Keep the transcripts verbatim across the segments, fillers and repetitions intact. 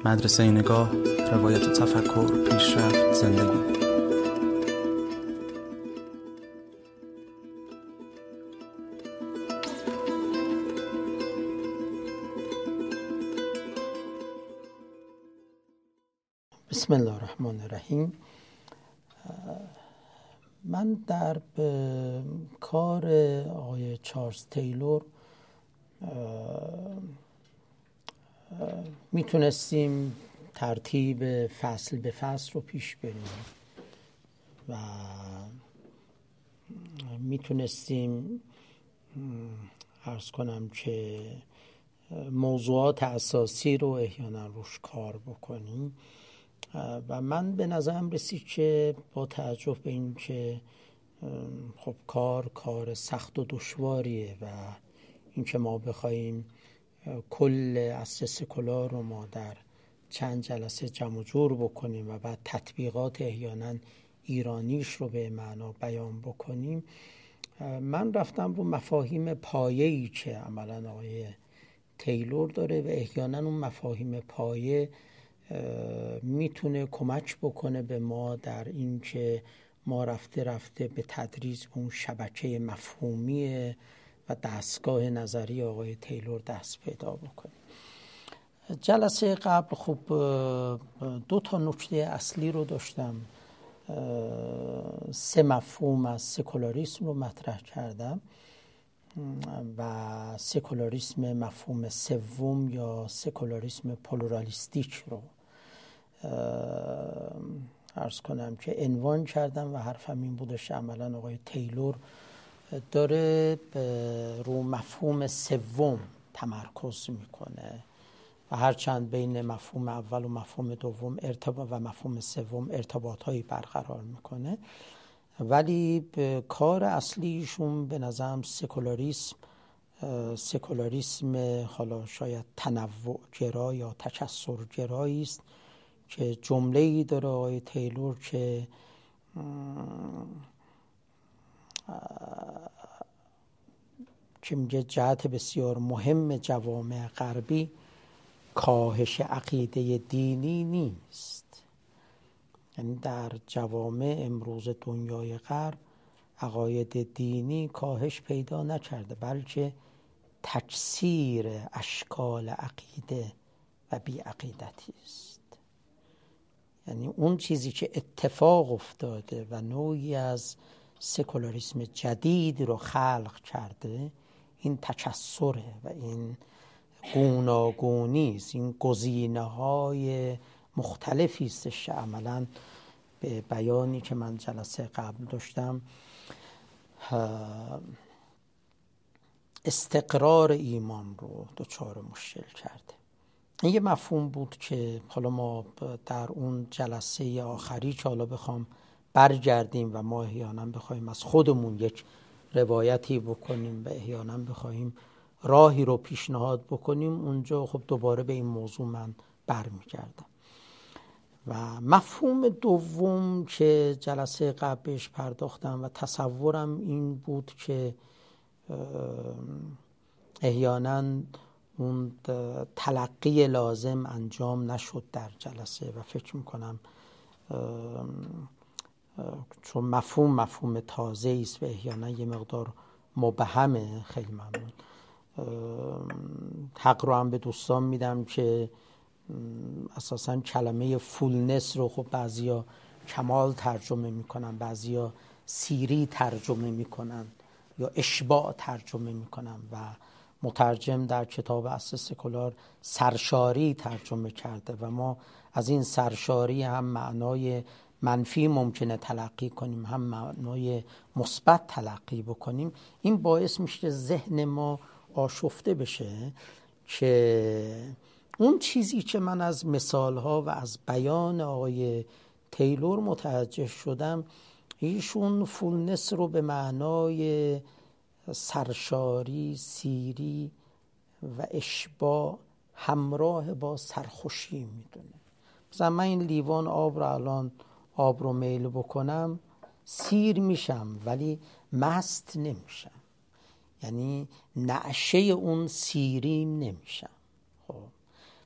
مدرسه نگاه، روایت تفکر، پیشرفت، زندگی. بسم الله الرحمن الرحیم. من در کار آقای چارلز تیلور میتونستیم ترتیب فصل به فصل رو پیش بریم و میتونستیم عرض کنم که موضوعات اساسی رو احیانا روش کار بکنیم و من به نظرم رسید که با توجه به این که خب کار کار سخت و دشواریه و این که ما بخوایم کل اصل سکولار رو ما در چند جلسه جمع جور بکنیم و بعد تطبیقات احیانا ایرانیش رو به معنا بیان بکنیم، من رفتم رو مفاهیم پایه‌ای که عملاً آقای تیلور داره و احیانا اون مفاهیم پایه میتونه کمک بکنه به ما در این که ما رفته رفته به تدریج به اون شبکه مفهومی و دستگاه نظری آقای تیلور دست پیدا بکنیم. جلسه قبل خب دو تا نکته اصلی رو داشتم، سه مفهوم از سکولاریسم رو مطرح کردم و سکولاریسم مفهوم سوم یا سکولاریسم پلورالیستیک رو عرض کنم که عنوان کردم و حرفم این بودش عملا آقای تیلور داره رو مفهوم سوم تمرکز میکنه و هرچند بین مفهوم اول و مفهوم دوم ارتباط و مفهوم سوم ارتباطهایی برقرار میکنه، ولی به کار اصلیشون به نظرم سکولاریسم سکولاریسم حالا شاید تنوع گرا یا تکثر گرایی است که جمله‌ای داره آقای تیلور که که میگه جهت بسیار مهم جوامع غربی کاهش عقیده دینی نیست. یعنی در جوامع امروز دنیای غرب عقاید دینی کاهش پیدا نکرده، بلکه تکثیر اشکال عقیده و بی عقیدتی است. یعنی اون چیزی که اتفاق افتاده و نوعی از سکولاریسم جدید رو خلق کرده این تکثره و این گوناگونی است، این گزینه‌های مختلفی است که عملاً به بیانی که من جلسه قبل داشتم استقرار ایمان رو دچار مشکل کرده. این یه مفهوم بود که حالا ما در اون جلسه آخری که حالا بخوام برگردیم و ما احیانا بخوایم از خودمون یک روایتی بکنیم و احیانا بخوایم راهی رو پیشنهاد بکنیم، اونجا خب دوباره به این موضوع من برمیگردم. و مفهوم دوم که جلسه قبل بهش پرداختم و تصورم این بود که احیانا اون تلقی لازم انجام نشد در جلسه و فکر میکنم چون مفهوم مفهوم تازه است و احیانا یه مقدار مبهمه، خیلی ممنون. حق رو هم به دوستان میدم که اساساً کلمه فولنس رو خب بعضیا کمال ترجمه میکنن، بعضیا سیری ترجمه میکنن یا اشباع ترجمه میکنن و مترجم در کتاب اصل سکولار سرشاری ترجمه کرده و ما از این سرشاری هم معنای منفی ممکنه تلقی کنیم هم معنای مثبت تلقی بکنیم. این باعث میشه که ذهن ما آشفته بشه که اون چیزی که من از مثالها و از بیان آقای تیلور متوجه شدم، ایشون فولنس رو به معنای سرشاری، سیری و اشباع همراه با سرخوشی میدونه. مثلا من این لیوان آب رو الان آب رو میل بکنم سیر میشم ولی مست نمیشم، یعنی نعشه اون سیریم نمیشم. خب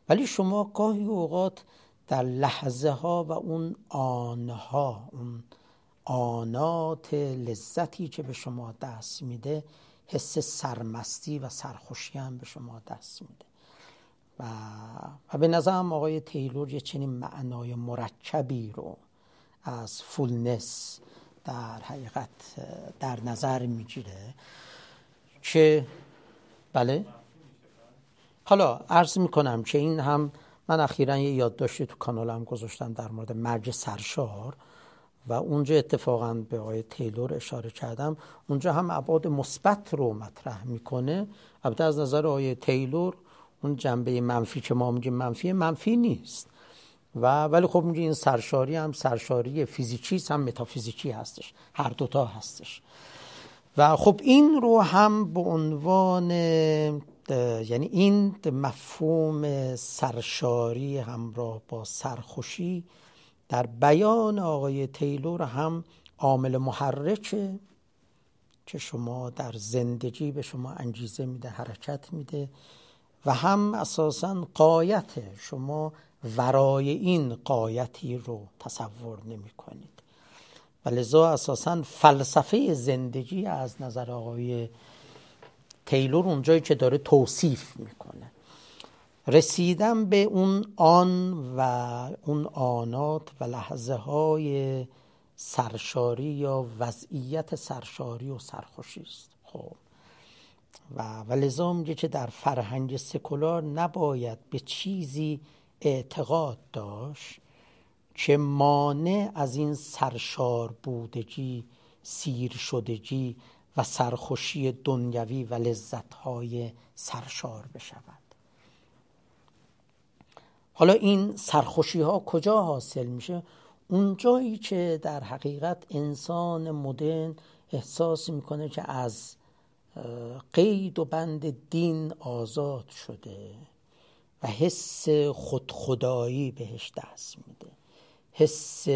ولی شما گاهی اوقات در لحظه ها و اون آنها، اون آنات لذتی که به شما دست میده، حس سرمستی و سرخوشی هم به شما دست میده. و, و به نظرم آقای تیلور یه چنین معنای مرکبی رو از فولنس در حقیقت در نظر میگیره که بله. حالا عرض میکنم که این هم من اخیراً یه یادداشتی تو کانالم گذاشتم در مورد مرج سرشار و اونجا اتفاقاً به آقای تیلور اشاره کردم. اونجا هم ابعاد مثبت رو مطرح میکنه. البته از نظر آقای تیلور اون جنبه منفی که ما میگیم منفی منفی نیست، و ولی خب میگه این سرشاری هم سرشاری فیزیکی هم متافیزیکی هستش، هر دوتا هستش. و خب این رو هم به عنوان، یعنی این مفهوم سرشاری همراه با سرخوشی در بیان آقای تیلور هم عامل محرکه که شما در زندگی به شما انگیزه میده، حرکت میده، و هم اساساً غایته، شما ورای این غایتی رو تصور نمی کنید. و لذا اساساً فلسفه زندگی از نظر آقای تیلور اونجایی که داره توصیف میکنه، رسیدن به اون آن و اون آنات و لحظه های سرشاری یا وضعیت سرشاری و سرخوشی است. خب و ولذا میگه که در فرهنگ سکولار نباید به چیزی اعتقاد داشت که مانع از این سرشار بودگی، سیر شدگی و سرخوشی دنیوی و لذت‌های سرشار بشود. حالا این سرخوشی ها کجا حاصل میشه؟ اون جایی که در حقیقت انسان مدرن احساس میکنه که از قید و بند دین آزاد شده و حس خودخدایی بهش دست میده، حس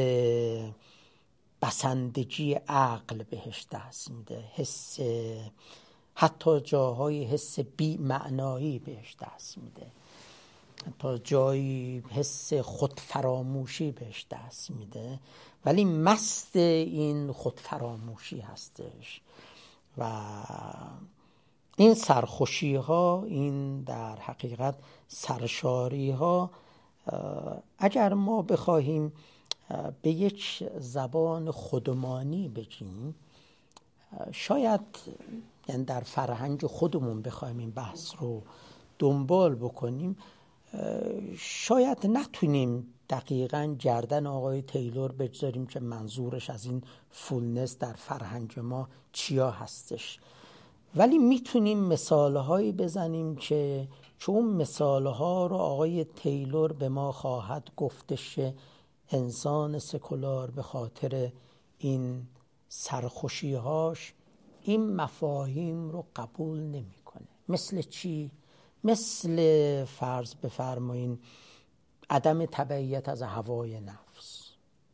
بسندگی عقل بهش دست میده، حس حتی جاهای حس بی معنایی بهش دست میده، حتی جایی حس خودفراموشی بهش دست میده، ولی مست این خودفراموشی هستش. و این سرخوشی ها، این در حقیقت سرشاری ها، اگر ما بخواهیم به یک زبان خودمانی بگیم، شاید یعنی در فرهنگ خودمون بخواهیم این بحث رو دنبال بکنیم، شاید نتونیم دقیقاً گردن آقای تیلور بگذاریم که منظورش از این فولنس در فرهنگ ما چیا هستش، ولی میتونیم مثالهایی بزنیم که چون مثالها رو آقای تیلور به ما خواهد گفتش که انسان سکولار به خاطر این سرخوشیهاش این مفاهیم رو قبول نمیکنه. مثل چی؟ مثل فرض بفرمایین عدم تبعیت از هوای نفس،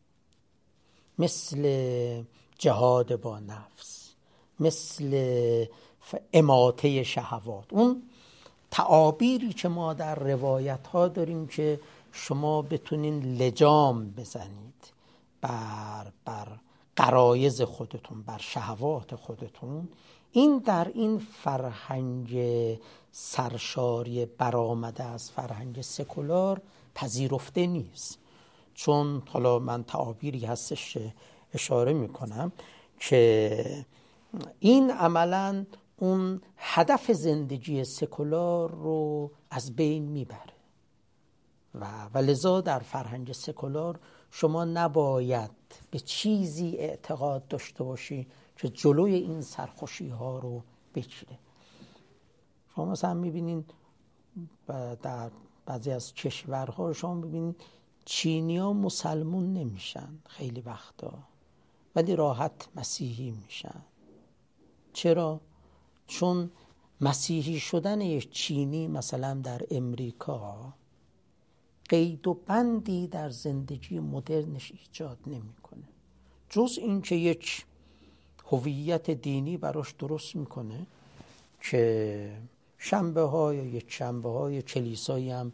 مثل جهاد با نفس، مثل اماطه شهوات. اون تعابیری که ما در روایت ها داریم که شما بتونین لجام بزنید بر بر غرایز خودتون، بر شهوات خودتون، این در این فرهنگ سرشاری برآمده از فرهنگ سکولار پذیرفته نیست. چون حالا من تعابیری هستش اشاره میکنم که این عملاً اون هدف زندگی سکولار رو از بین میبره و ولذا در فرهنگ سکولار شما نباید به چیزی اعتقاد داشته باشی که جلوی این سرخوشی ها رو بگیره. شما مثلا میبینین در بعضی از کشورها شما میبینین چینی ها مسلمون نمیشن خیلی وقتا، ولی راحت مسیحی میشن. چرا؟ چون مسیحی شدن یک چینی مثلا در امریکا قید و بندی در زندگی مدرنش ایجاد نمیکنه، جز این که یک هویت دینی براش درست میکنه که شنبه ها یا یک شنبه های کلیسایی هم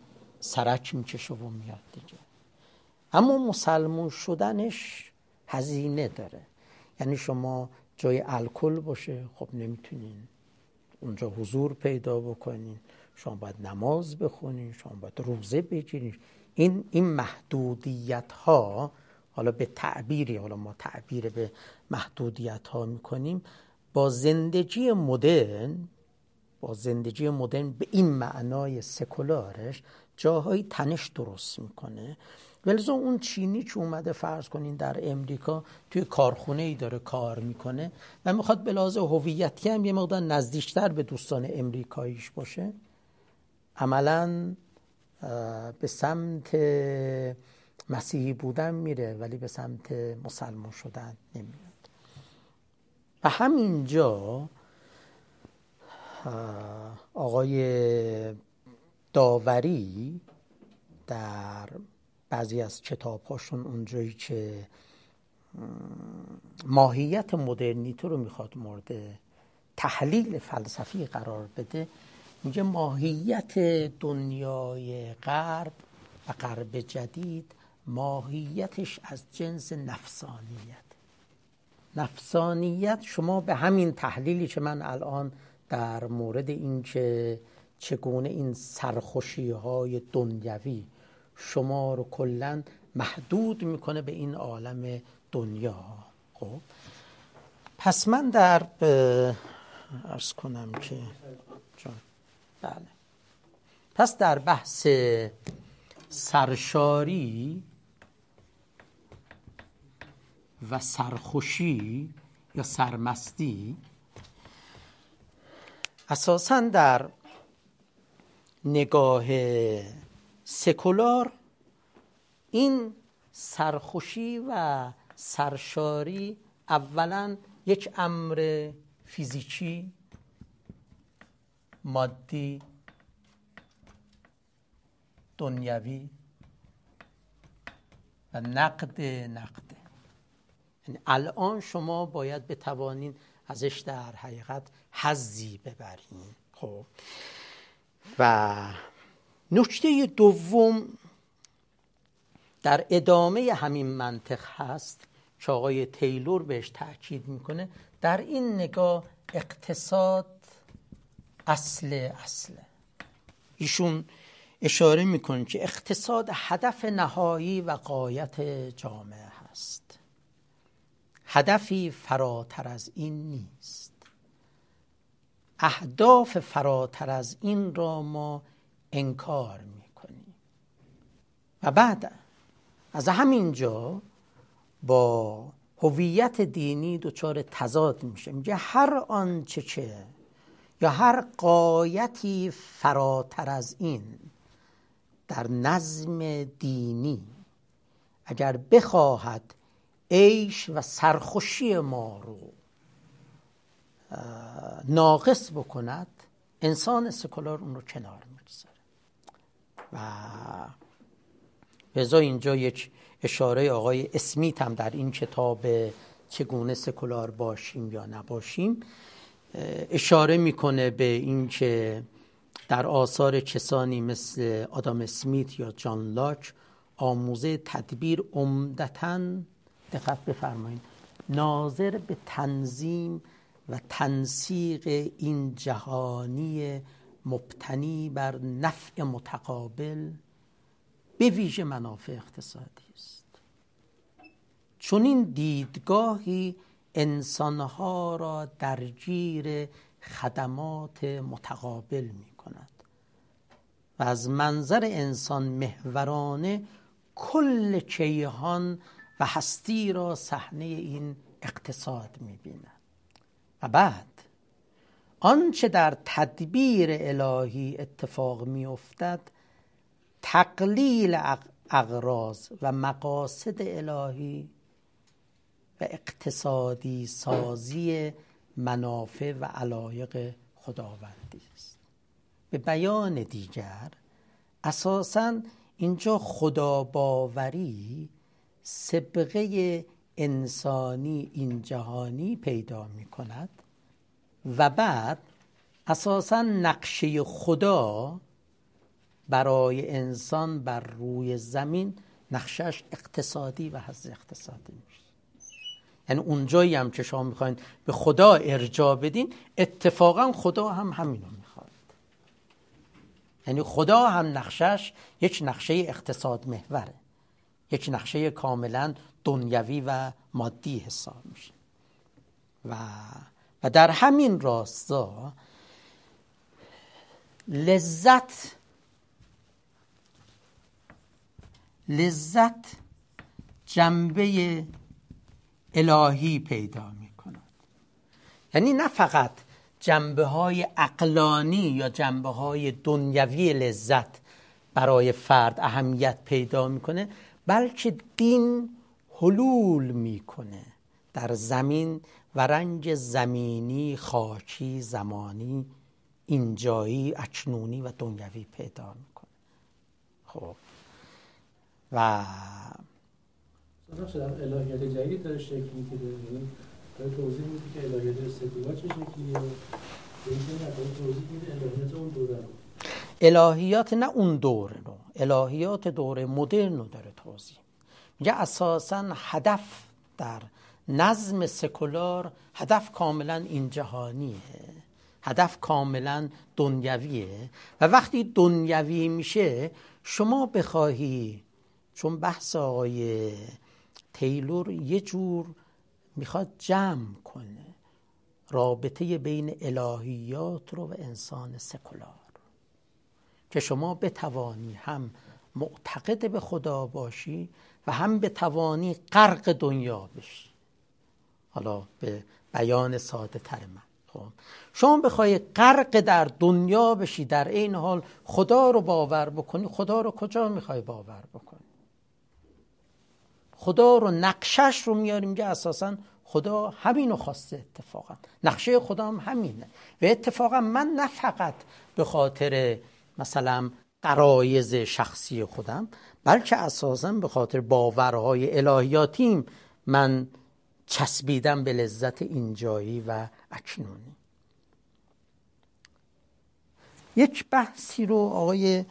سرک میکشه و میاد دیگه. اما مسلمون شدنش هزینه داره. یعنی شما جای الکل باشه، خب نمیتونین اونجا حضور پیدا بکنین، شما باید نماز بخونین، شما باید روزه بگیرین. این این محدودیت ها، حالا به تعبیری، حالا ما تعبیر به محدودیت ها میکنیم، با زندگی مدرن با زندگی مدرن به این معنای سکولارش جاهای تنش درست میکنه. ولذا اون چینی که اومده فرض کنین در امریکا توی کارخونه ای داره کار میکنه و میخواد به لحاظ هویتی هم یه مقدار نزدیکتر به دوستان امریکاییش باشه، عملاً به سمت مسیحی بودن میره ولی به سمت مسلمان شدن نمیاد. و همینجا آقای داوری در بعضی از کتاب‌هاشون اونجایی که ماهیت مدرنیته رو میخواد مورد تحلیل فلسفی قرار بده، میگه ماهیت دنیای غرب و غرب جدید ماهیتش از جنس نفسانیت. نفسانیت شما به همین تحلیلی که من الان در مورد این که چگونه این سرخوشی‌های دنیوی شما رو کلاً محدود میکنه به این عالم دنیا. خب پس من در عرض کنم که جان بله پس در بحث سرشاری و سرخوشی یا سرمستی، اساساً در نگاه سکولار این سرخوشی و سرشاری اولاً یک امر فیزیکی، مادی، دنیوی و نقد نقده. یعنی الان شما باید بتوانین ازش در حقیقت حظی ببرین. خب و نکته دوم در ادامه همین منطق هست که آقای تیلور بهش تأکید میکنه. در این نگاه اقتصاد اصل اصله. ایشون اشاره میکنه که اقتصاد هدف نهایی و غایت جامعه هست، هدفی فراتر از این نیست. اهداف فراتر از این را ما انکار میکنیم. و بعد از همینجا با هویت دینی دچار تضاد میشه. میگه هر آنچه که یا هر غایتی فراتر از این در نظم دینی اگر بخواهد عیش و سرخوشی ما رو ناقص بکند، انسان سکولار اون رو کنار میگذاره. و لذا اینجا یک اشاره آقای اسمیت هم در این کتاب چگونه سکولار باشیم یا نباشیم اشاره میکنه به این که در آثار کسانی مثل آدام اسمیت یا جان لاک آموزه تدبیر عمدتاً، دقت بفرمایید، ناظر به تنظیم و تنسیق این جهانی مبتنی بر نفع متقابل به ویژه منافع اقتصادی است. چون این دیدگاهی انسانها را درگیر خدمات متقابل می کند و از منظر انسان محورانه کل کیهان و هستی را صحنه این اقتصاد می بیند. و بعد آنچه در تدبیر الهی اتفاق می افتد تقلیل اغراض و مقاصد الهی و اقتصادی سازی منافع و علایق خداوندی است. به بیان دیگر اساساً اینجا خداباوری سابقه انسانی این جهانی پیدا می کند و بعد اساساً نقشه خدا برای انسان بر روی زمین نقشش اقتصادی و حظ اقتصادی میشه. یعنی اونجایی هم که شما میخواین به خدا ارجاع بدین، اتفاقا خدا هم همینو میخواد. یعنی خدا هم نقشش یک نقشه اقتصاد محوره، یک نقشه کاملا دنیوی و مادی حساب میشه. و و در همین راستا لذت لذت جنبه الهی پیدا میکند. یعنی نه فقط جنبه های عقلانی یا جنبه های دنیوی لذت برای فرد اهمیت پیدا میکنه، بلکه دین حلول میکنه در زمین و رنج زمینی، خاکی، زمانی، اینجایی، اکنونی و دنیوی پیدا میکنه. خب و نقش در الهیات جدید داره شکل میگیره، یعنی داره توضیح میده که الهیات سکولار چه شکلیه، اینکه داره توضیح میده الهیات اون دوره رو. الهیات نه اون دوره رو، الهیات دوره مدرن رو داره توضیح میگه. اساساً هدف در نظم سکولار هدف کاملا این جهانیه، هدف کاملا دنیویه. و وقتی دنیوی میشه، شما بخواهی، چون بحث آقای تیلور یه جور میخواد جمع کنه رابطه بین الهیات رو و انسان سکولار، که شما بتوانی هم معتقد به خدا باشی و هم بتوانی غرق دنیا بشی. حالا به بیان ساده تر من، خب شما بخوای غرق در دنیا بشی، در این حال خدا رو باور بکنی، خدا رو کجا میخوای باور بکنی؟ خدا رو نقشش رو میاریم، میگه اساساً خدا همینو خواسته. اتفاقا نقشه خدا هم همینه. و اتفاقا من نه فقط به خاطر مثلا غرایز شخصی خودم، بلکه اساساً به خاطر باورهای الهیاتیم من چسبیدم به لذت اینجایی و اکنونی. یک بحثی رو آقای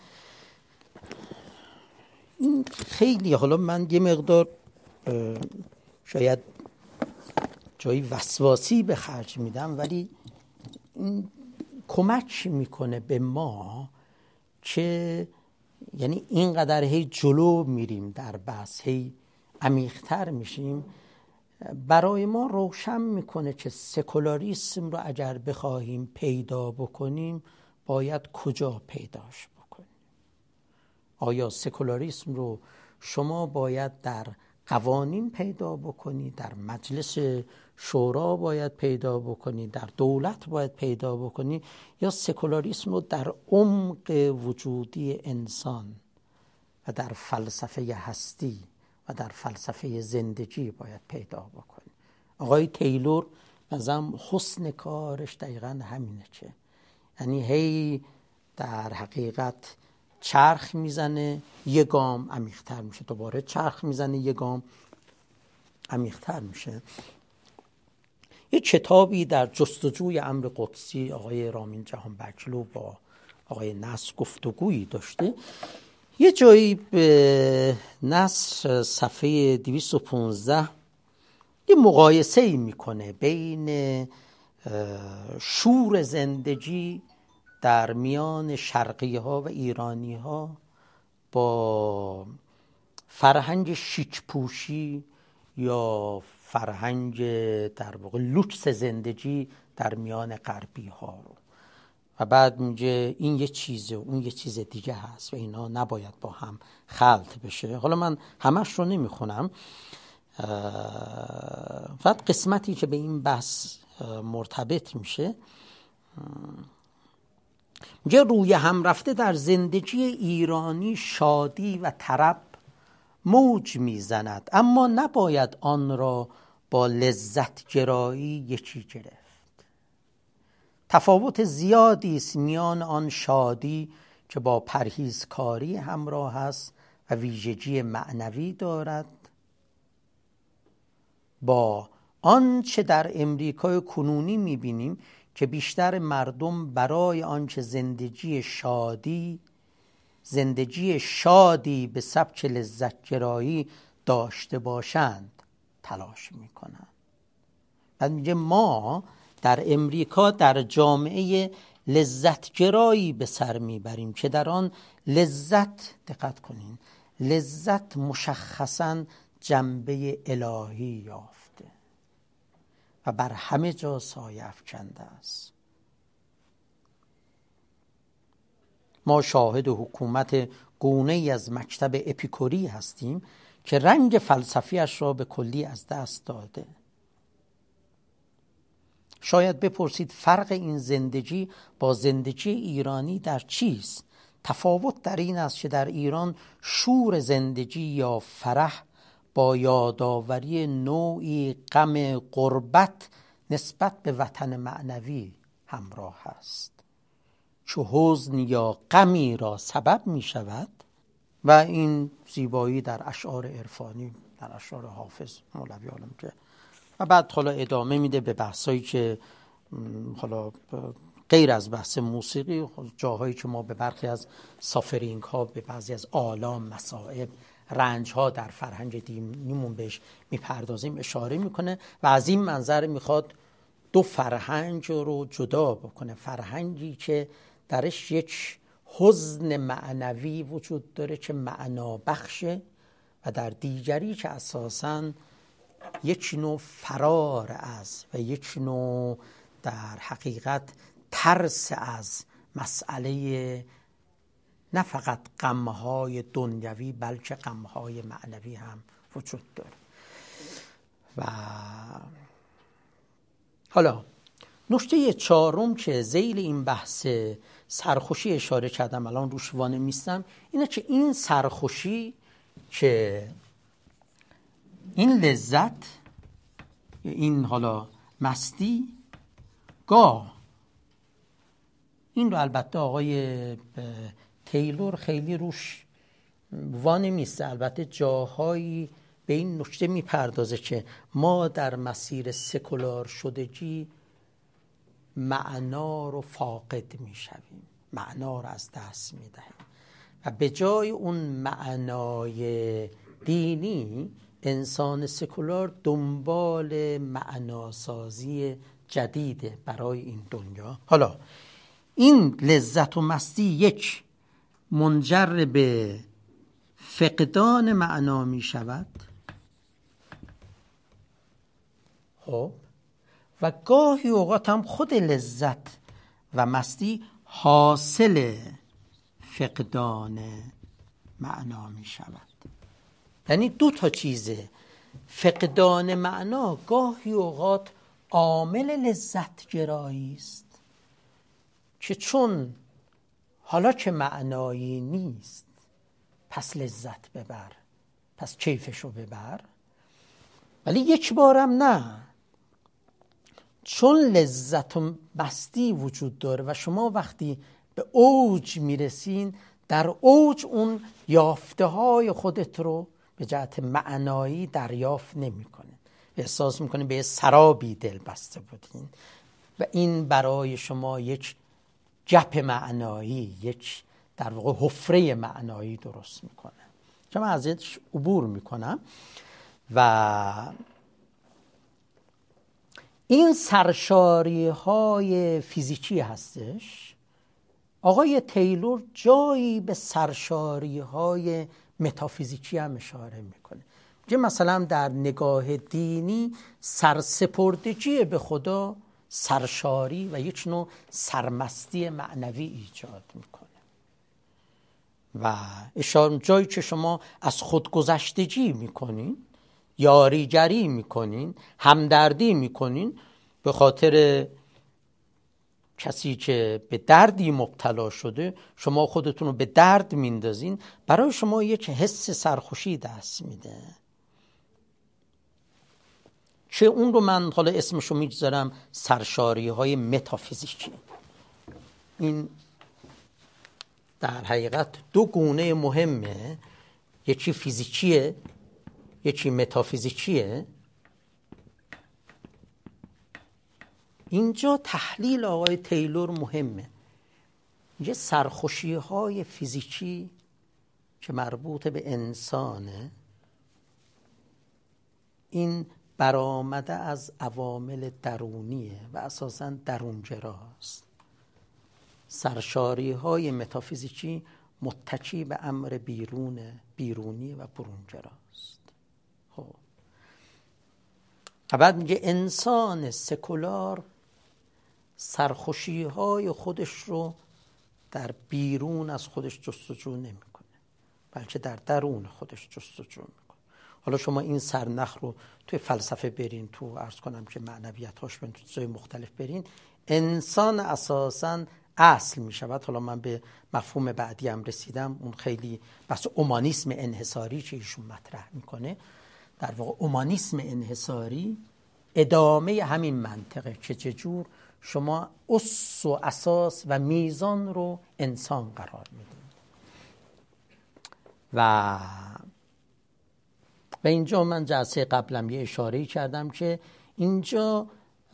این خیلی، حالا من یه مقدار شاید جایی وسواسی به خرج میدم، ولی این کمک میکنه به ما که یعنی اینقدر هی جلو میریم در بحث، هی عمیق‌تر میشیم، برای ما روشن میکنه که سکولاریسم رو اگر بخواهیم پیدا بکنیم باید کجا پیداش بکنیم. آیا سکولاریسم رو شما باید در قوانین پیدا بکنی، در مجلس شورا باید پیدا بکنی، در دولت باید پیدا بکنی، یا سکولاریسم رو در عمق وجودی انسان و در فلسفه هستی و در فلسفه زندگی باید پیدا بکنی؟ آقای تیلور مثلا حسن کارش دقیقا همینه، که یعنی هی در حقیقت چرخ میزنه، یه گام عمیق‌تر میشه، دوباره چرخ میزنه، یه گام عمیق‌تر میشه. یه کتابی در جستجوی امر قدسی آقای رامین جهانبخشلو با آقای نصر گفتگویی داشته. یه جایی به نصر صفحه دویست و پانزده یه مقایسه‌ای میکنه بین شور زندگی در میان شرقی ها و ایرانی ها با فرهنگ شیک پوشی یا فرهنگ در واقع لوکس زندگی در میان غربی ها رو، و بعد میگه این یه چیزه اون یه چیز دیگه هست و اینا نباید با هم خلط بشه. حالا من همش رو نمیخونم، فقط قسمتی که به این بحث مرتبط میشه. میگه روی هم رفته در زندگی ایرانی شادی و طرب موج میزند، اما نباید آن را با لذت گرایی یکی گرفت. تفاوت زیادی است میان آن شادی که با پرهیزکاری همراه است و ویژگی معنوی دارد با آن چه در امریکای کنونی میبینیم که بیشتر مردم برای آنکه زندگی شادی زندگی شادی به سبک لذت گرایی داشته باشند تلاش میکنند. بعد میگه ما در امریکا در جامعه لذت گرایی به سر میبریم که در آن لذت، دقت کنین، لذت مشخصاً جنبه الهی یافته و بر همه جا سایه افکنده است. ما شاهد حکومت گونه‌ای از مکتب اپیکوری هستیم که رنگ فلسفیش را به کلی از دست داده. شاید بپرسید فرق این زندگی با زندگی ایرانی در چیست؟ تفاوت در این است که در ایران شور زندگی یا فرح با یادآوری نوعی غم غربت نسبت به وطن معنوی همراه است. چو حزن یا غمی را سبب می شود و این زیبایی در اشعار عرفانی، در اشعار حافظ مولوی عالم که و بعد حالا ادامه میده به بحثایی که حالا غیر از بحث موسیقی، جاهایی که ما به برخی از سافرینگ ها، به بعضی از آلام، مصائب، رنج ها در فرهنگ دینیمون بهش میپردازیم اشاره میکنه و از این منظر میخواد دو فرهنگ رو جدا بکنه. فرهنگی که درش یک حزن معنوی وجود داره که معنا بخشه و در دیگری که اساساً یک نوع فرار از و یک نوع در حقیقت ترس از مسئله نه فقط غمهای دنیوی بلکه غمهای معنوی هم وجود داره. و حالا نکته چهارم که ذیل این بحث سرخوشی اشاره کردم، الان روش وانمیستم، اینه که این سرخوشی که این لذت، این حالا مستی، گاه این رو البته آقای تیلور خیلی روش وانمیسته، البته جاهایی به این نکته میپردازه که ما در مسیر سکولار شدگی معنا رو فاقد میشویم، معنا رو از دست میدهیم و به جای اون معنای دینی انسان سکولار دنبال معناسازی جدیده برای این دنیا. حالا این لذت و مستی یک منجر به فقدان معنا می شود، خب، و گاهی اوقات هم خود لذت و مستی حاصل فقدان معنا می شود. یعنی دو تا چیزه، فقدان معنا گاهی اوقات عامل لذت گرایی است که چون حالا که معنایی نیست پس لذت ببر، پس کیفشو ببر، ولی یک بارم نه، چون لذت و مستی وجود داره و شما وقتی به اوج میرسین در اوج اون یافته های خودت رو به جهت معنایی دریافت نمی کنین، احساس میکنین به سرابی دل بسته بودین و این برای شما یک گپ معنایی، یک در واقع حفره معنایی درست میکنه که من ازش عبور میکنم. و این سرشاری های فیزیکی هستش. آقای تیلور جایی به سرشاری های متافیزیکی هم اشاره میکنه که مثلا در نگاه دینی سرسپردگی به خدا سرشاری و یک نوع سرمستی معنوی ایجاد میکنه و اشاره جایی که شما از خودگذشتگی میکنین، یاریگری میکنین، همدردی میکنین به خاطر کسی که به دردی مبتلا شده، شما خودتون رو به درد میندازین، برای شما یک حس سرخوشی دست میده که اون رو من حالا اسمشو میگذارم سرشاری های متافیزیکی. این در حقیقت دو گونه مهمه، یکی فیزیکیه یکی متافیزیکیه. اینجا تحلیل آقای تیلور مهمه. یه سرخوشی های فیزیکی که مربوط به انسانه، این برآمده از عوامل درونیه و اساساً درونگراست. سرشاری های متافیزیکی متکی به امر بیرون بیرونی و برونگراست. خب بعد میگه انسان سکولار سرخوشی های خودش رو در بیرون از خودش جستجو نمیکنه، بلکه در درون خودش جستجو میکنه. حالا شما این سرنخ رو توی فلسفه برین، تو عرض کنم که معنویت هاش برین، تو چیزای مختلف برین، انسان اساساً اصل می شود. حالا من به مفهوم بعدی هم رسیدم، اون خیلی بحث اومانیسم انحصاری که ایشون مطرح میکنه. در واقع اومانیسم انحصاری ادامه همین منطقه که چجور شما اس و اساس و میزان رو انسان قرار میدید. و به اینجا من جلسه قبلم یه اشاره‌ای کردم که اینجا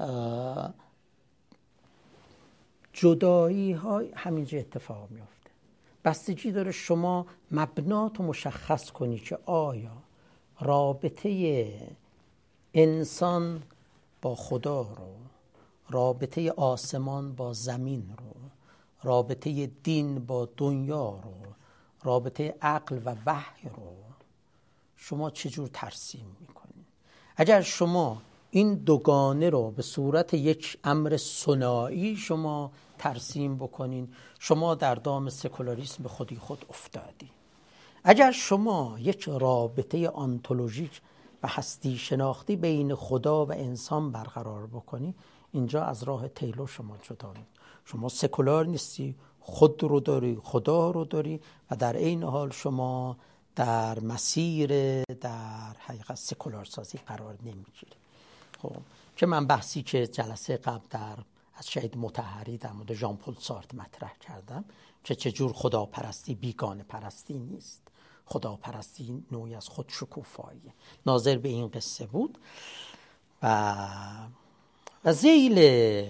جدایی های همینجا اتفاق میفته. بستگی داره شما مبنات رو مشخص کنی که آیا رابطه انسان با خدا رو، رابطه آسمان با زمین رو، رابطه دین با دنیا رو، رابطه عقل و وحی رو شما چجور ترسیم میکنید. اگر شما این دوگانه رو به صورت یک امر ثنایی شما ترسیم بکنین، شما در دام سکولاریسم به خودی خود افتادی. اگر شما یک رابطه آنتولوژیک و هستی شناختی بین خدا و انسان برقرار بکنی، اینجا از راه تیلور شما جدا میشی. شما سکولار نیستی، خود رو داری، خدا رو داری و در این حال شما در مسیر در حقیقت سکولار سازی قرار نمیگیری. خب که من بحثی که جلسه قبل در از شهید مطهری در مورد ژان پل سارتر مطرح کردم که چجور خداپرستی بیگانه پرستی نیست، خداپرستی نوعی از خود شکوفاییه. ناظر به این قصه بود و و ذیل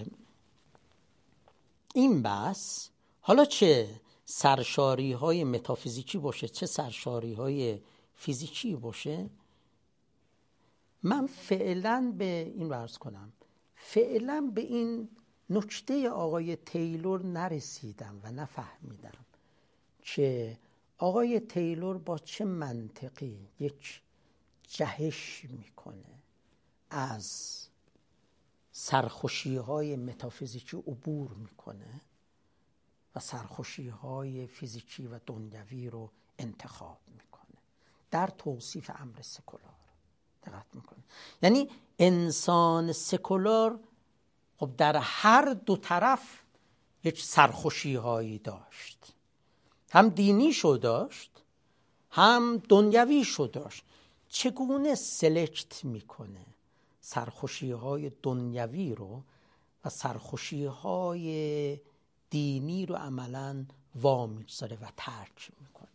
این بحث حالا چه سرشاری های متافیزیکی باشه چه سرشاری های فیزیکی باشه، من فعلا به این عرض کنم فعلا به این نکته آقای تیلور نرسیدم و نفهمیدم که آقای تیلور با چه منطقی یک جهش میکنه از سرخوشی های متافیزیکی عبور میکنه و سرخوشی های فیزیکی و دنیوی رو انتخاب میکنه در توصیف امر سکولار. دقت میکنه، یعنی انسان سکولار خب در هر دو طرف یک سرخوشی هایی داشت، هم دینی شو داشت هم دنیوی شو داشت. چگونه سلکت میکنه سرخوشی های دنیوی رو و سرخوشی های دینی رو عملاً وا میگذاره و ترک میکنه.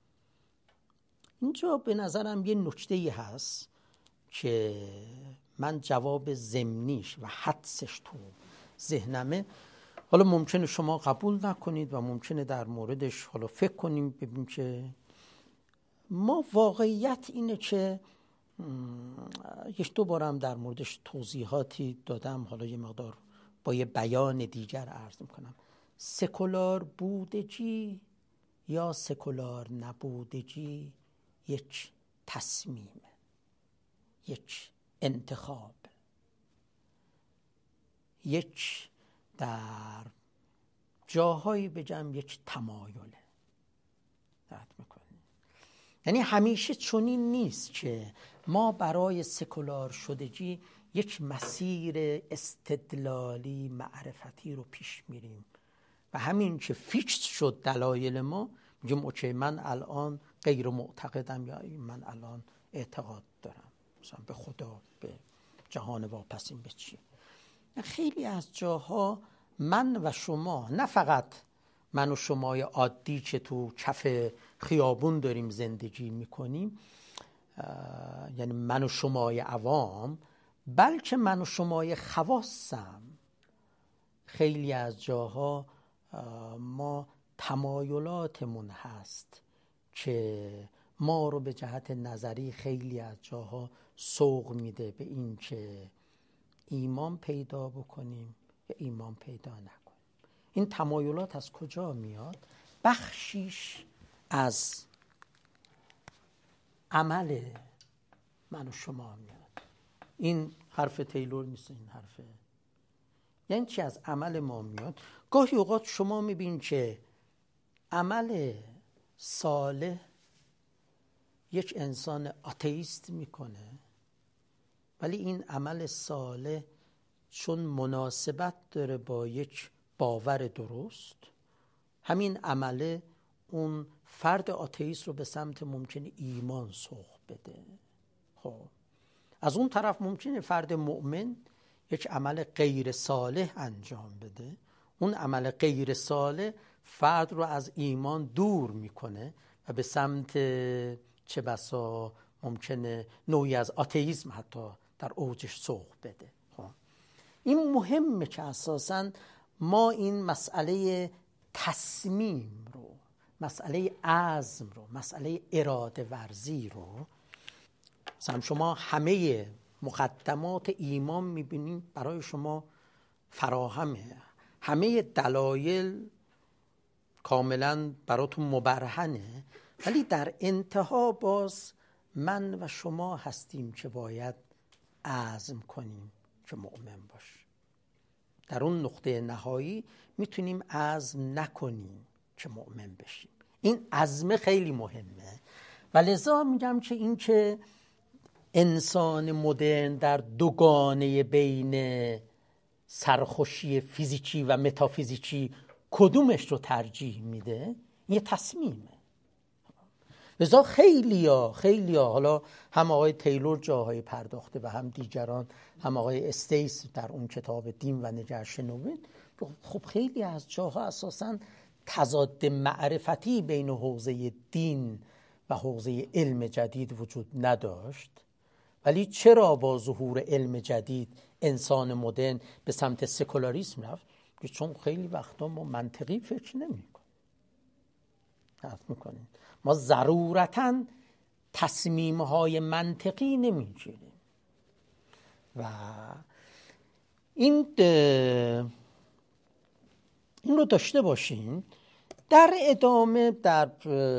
اینجا به نظرم یه نکته‌ای هست که من جواب ضمنیش و حدسش تو ذهنمه. حالا ممکنه شما قبول نکنید و ممکنه در موردش حالا فکر کنیم ببینیم که ما واقعیت اینه که یک دو بارم در موردش توضیحاتی دادم، حالا یه مقدار با یه بیان دیگر عرض میکنم. سکولار بودگی یا سکولار نبودگی یک تصمیم، یک انتخاب، یک در جاهایی بگم یک تمایله. درک میکنی؟ یعنی همیشه چنین نیست که ما برای سکولار شدگی یک مسیر استدلالی معرفتی رو پیش میریم و همین که فیکس شد دلایل ما میگیم اوکی من الان غیر معتقدم یا من الان اعتقاد دارم، مثلا به خدا، به جهان واپسین، به چی. خیلی از جاها من و شما، نه فقط من و شمای عادی که تو کف خیابون داریم زندگی میکنیم، یعنی من و شمای عوام، بلکه من و شمای خواصم، خیلی از جاها ما تمایلاتمون هست که ما رو به جهت نظری خیلی از جاها سوق میده به این که ایمان پیدا بکنیم یا ایمان پیدا نکنیم. این تمایلات از کجا میاد؟ بخشیش از عمل من و شما میاد. این حرف تیلور نیست، این حرفه یعنی چی؟ از عمل ما میاد. گاهی اوقات شما میبین که عمل صالح یک انسان آتئیست میکنه، ولی این عمل صالح چون مناسبت داره با یک باور درست، همین عمله اون فرد آتئیست رو به سمت ممکنه ایمان سوق بده. خب از اون طرف ممکنه فرد مؤمن یک عمل غیر صالح انجام بده، اون عمل غیر صالح فرد رو از ایمان دور میکنه و به سمت چه بسا ممکنه نوعی از آتئیسم حتی در اوجش سوق بده. خب این مهمه که اساساً ما این مسئله تصمیم رو، مسئله عزم رو، مسئله اراده ورزی رو، مثلا شما همه مقدمات ایمان میبینید برای شما فراهمه، همه دلایل کاملا براتون مبرهنه، ولی در انتها باز من و شما هستیم که باید عزم کنیم که مؤمن باشیم. در اون نقطه نهایی میتونیم عزم نکنیم که مؤمن بشیم. این عزم خیلی مهمه و لذا میگم که این که انسان مدرن در دوگانه بین سرخوشی فیزیکی و متافیزیکی کدومش رو ترجیح میده؟ یه تصمیمه. لذا خیلی ها خیلی ها حالا هم آقای تیلور جاهای پرداخته و هم دیگران، هم آقای استیس در اون کتاب دین و نگرش نوین، خب خیلی از جاها اساساً تضاد معرفتی بین حوزه دین و حوزه علم جدید وجود نداشت، ولی چرا با ظهور علم جدید انسان مدرن به سمت سکولاریسم رفت؟ چون خیلی وقتا ما منطقی فکر نمی کنیم. حرف میکنیم ما ضرورتاً تصمیم‌های منطقی نمیگیریم و این این رو داشته باشین. در ادامه در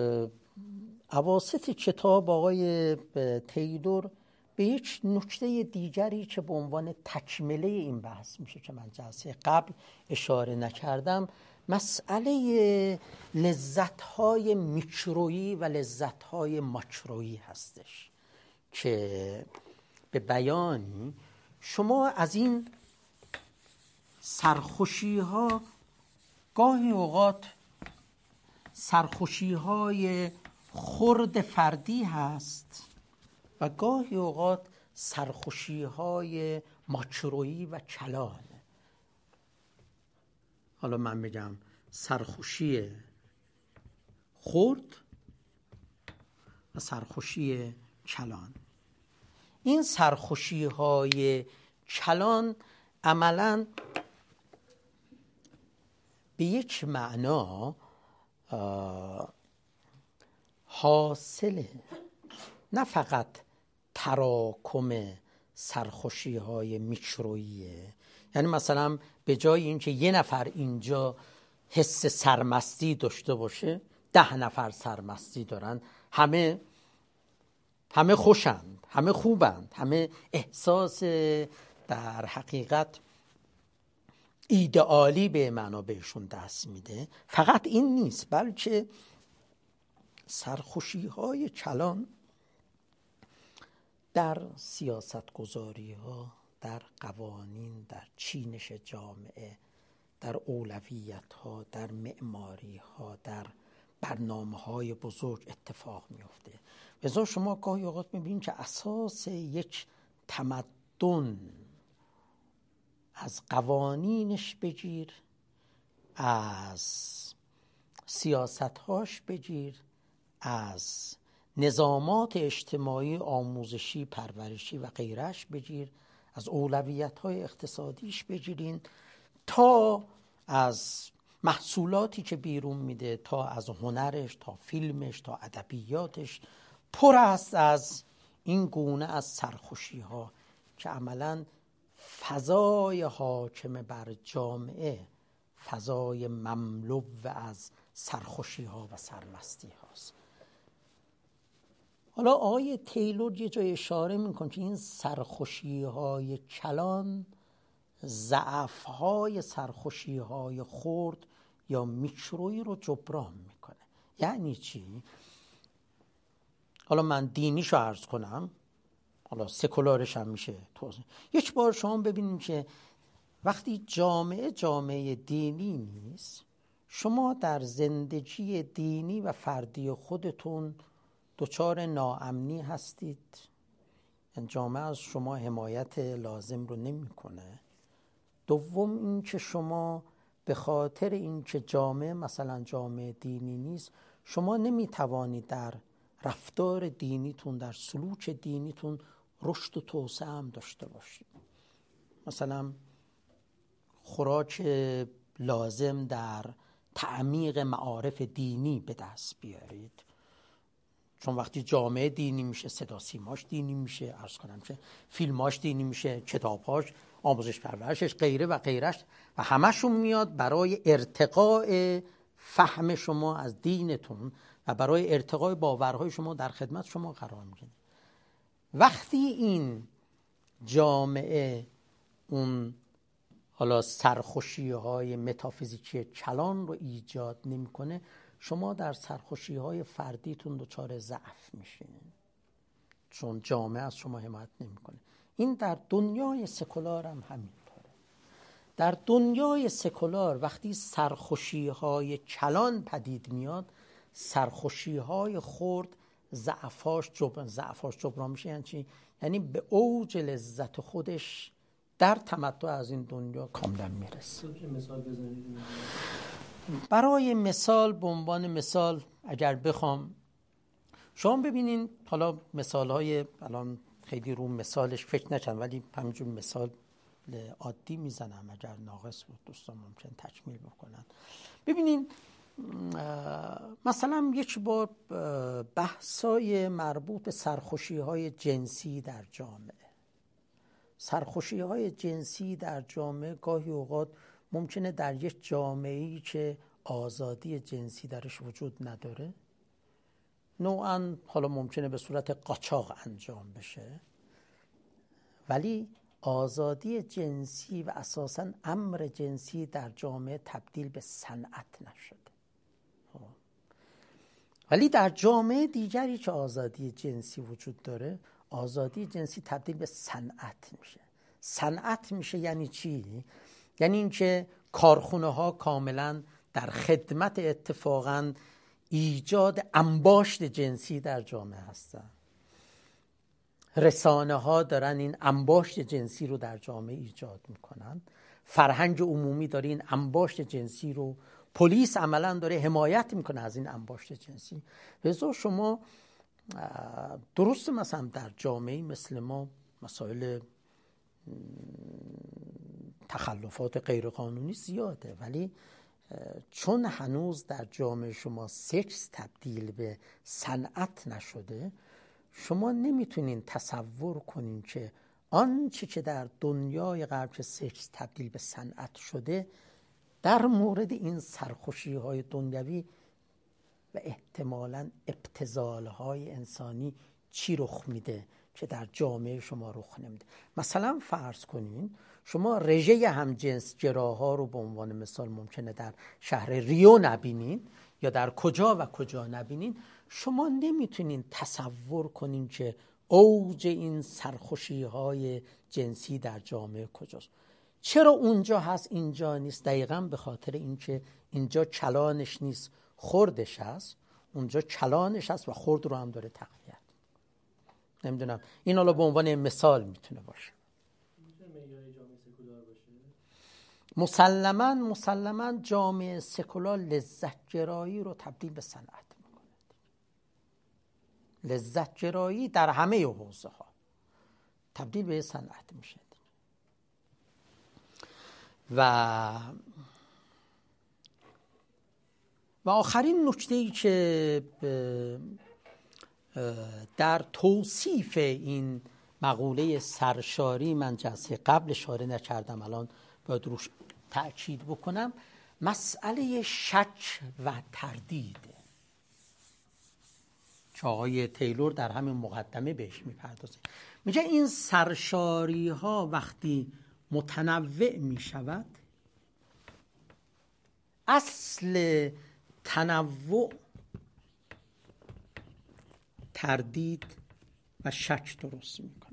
اواسط کتاب آقای تیلور به یک نکته دیگری که به عنوان تکمله این بحث میشه که من جلسه قبل اشاره نکردم، مسئله لذت‌های میکرویی و لذت‌های ماکرویی هستش که به بیانی شما از این سرخوشی‌ها گاهی اوقات سرخوشی‌های خرد فردی هست و گاهی اوقات سرخوشی‌های ماکرویی و کلان. حالا من میگم سرخوشی خرد و سرخوشی کلان. این سرخوشی‌های کلان عملاً به یک معنا حاصل نه فقط تراکم سرخوشی‌های میکروییه، یعنی مثلا به جای اینکه یه نفر اینجا حس سرمستی داشته باشه، ده نفر سرمستی دارن، همه همه خوشند، همه خوبند، همه احساس در حقیقت ایدئالی به معنا بهشون دست میده. فقط این نیست، بلکه سرخوشی‌های کلان در سیاست‌گذاری‌ها، در قوانین، در چینش جامعه، در اولویت‌ها، در معماری‌ها، در برنامه‌های بزرگ اتفاق میفته. لذا شما گاهی اوقات می‌بینید که اساس یک تمدن از قوانینش بگیر، از سیاست‌هاش بگیر، از نظامات اجتماعی، آموزشی، پرورشی و غیرش بگیر، از اولویت‌های اقتصادیش بگیرین، تا از محصولاتی که بیرون میده، تا از هنرش تا فیلمش تا ادبیاتش، پر است از این گونه از سرخوشی ها که عملاً فضای حاکم بر جامعه فضای مملو از سرخوشی ها و سرمستی هاست. حالا آقای تیلور یه جای اشاره میکنه که این سرخوشی های کلان ضعف های سرخوشی های خرد یا میکرویی رو جبران میکنه. یعنی چی؟ حالا من دینیشو عرض کنم، حالا سکولارش هم میشه توضیح. یک بار شما ببینید که وقتی جامعه جامعه دینی نیست، شما در زندگی دینی و فردی خودتون دچار ناامنی هستید. جامعه از شما حمایت لازم رو نمیکنه. دوم این که شما به خاطر این که جامعه مثلا جامعه دینی نیست، شما نمیتوانید در رفتار دینیتون، در سلوک دینیتون رشد و توسعه هم داشته باشید. مثلا خوراک لازم در تعمیق معارف دینی به دست بیارید، چون وقتی جامعه دینی میشه صدا سیماش دینی میشه، عرض کنم که فیلماش دینی میشه، کتابهاش، آموزش پرورشش، غیره و غیرش، و همشون میاد برای ارتقاء فهم شما از دینتون و برای ارتقاء باورهای شما در خدمت شما قرار میگیره. وقتی این جامعه اون حالا سرخوشی های متافیزیکی کلان رو ایجاد نمیکنه، شما در سرخوشی های فردیتون دچار ضعف میشین، چون جامعه از شما حمایت نمیکنه. این در دنیای سکولار هم همینطوره. در دنیای سکولار وقتی سرخوشی های کلان پدید میاد، سرخوشی های خرد ضعفاش جبران ضعفاش جبران میشه. یعنی چی؟ یعنی به اوج لذت خودش در تمتع از این دنیا کاملا میرسه. مثال بزنید. برای مثال، به عنوان مثال اگر بخوام، شما ببینین، حالا مثال های الان خیلی رو مثالش فکر نکنم، ولی همینجور مثال عادی میزنم، اگر ناقص بود دوستان ممکن تکمیل بکنن. ببینین مثلا یک بار بحثای مربوط به سرخوشی های جنسی در جامعه. سرخوشی های جنسی در جامعه گاهی اوقات ممکنه در یک جامعه‌ای که آزادی جنسی درش وجود نداره، نوعاً حالا ممکنه به صورت قاچاق انجام بشه، ولی آزادی جنسی و اساساً امر جنسی در جامعه تبدیل به صنعت نشده. ولی در جامعه دیگری که آزادی جنسی وجود داره، آزادی جنسی تبدیل به صنعت میشه. صنعت میشه یعنی چی؟ یعنی اینکه کارخونه ها کاملا در خدمت اتفاقاً ایجاد انباشت جنسی در جامعه هستن. رسانه ها دارن این انباشت جنسی رو در جامعه ایجاد میکنن. فرهنگ عمومی داره این انباشت جنسی رو، پلیس عملا داره حمایت میکنه از این انباشت جنسی. لذا شما درست مثلا در جامعه مثل ما مسائل تخلفات غیرقانونی زیاده، ولی چون هنوز در جامعه شما سکس تبدیل به صنعت نشده، شما نمیتونین تصور کنین که آنچه که در دنیای غرب که سکس تبدیل به صنعت شده، در مورد این سرخوشی های دنیوی و احتمالاً ابتذال های انسانی چی رخ میده که در جامعه شما رخ نمیده. مثلا فرض کنین شما رژه همجنس گراها رو به عنوان مثال ممکنه در شهر ریو نبینین یا در کجا و کجا نبینین. شما نمیتونین تصور کنین که اوج این سرخوشی های جنسی در جامعه کجاست. چرا اونجا هست اینجا نیست؟ دقیقاً به خاطر اینکه اینجا کلانش نیست، خردش هست. اونجا کلانش هست و خرد رو هم داره تقویت. نمیدونم، این حالا به عنوان مثال میتونه باشه. مسلماً مسلماً جامعه سکولار لذت گرایی رو تبدیل به صنعت میکنه. لذت گرایی در همه حوزه ها تبدیل به صنعت میشه. و و آخرین نکته‌ای که در توصیف این مقوله سرشاری من جلسه قبل اشاره نکردم، الان باید روش تأکید بکنم، مسئله شک و تردیده که آقای تیلور در همین مقدمه بهش میپردازه. میگه این سرشاری ها وقتی متنوع میشود، اصل تنوع تردید و شک درست میکنه.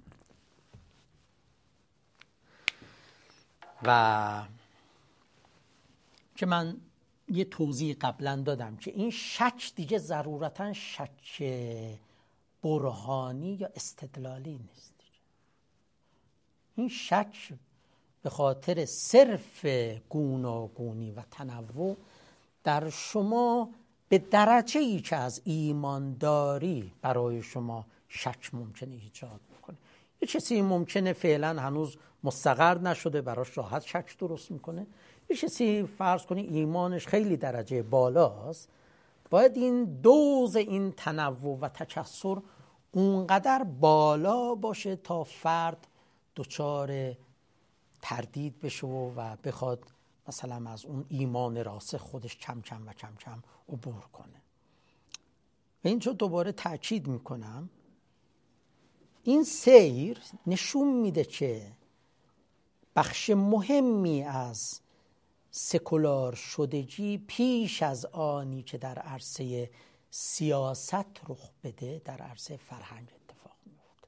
و که من یه توضیح قبلا دادم که این شک دیگه ضرورتاً شک برهانی یا استدلالی نیست. این شک به خاطر صرف گوناگونی و تنوع در شما به درجه ای که از ایمانداری برای شما شک ممکنه ایجاد بکنه. یه چیزی ممکنه فعلا هنوز مستقر نشده، براش راحت شک درست میکنه. یه چیزی فرض کنی ایمانش خیلی درجه بالاست، باید این دوز این تنوع و تکثر اونقدر بالا باشه تا فرد دچار تردید بشه و بخواد مثلا از اون ایمان راسخ خودش کم کم و کم کم عبور کنه. و اینجا دوباره تأکید میکنم این سیر نشون میده که بخش مهمی از سکولار شدگی پیش از آنی که در عرصه سیاست رخ بده در عرصه فرهنگ اتفاق میفته.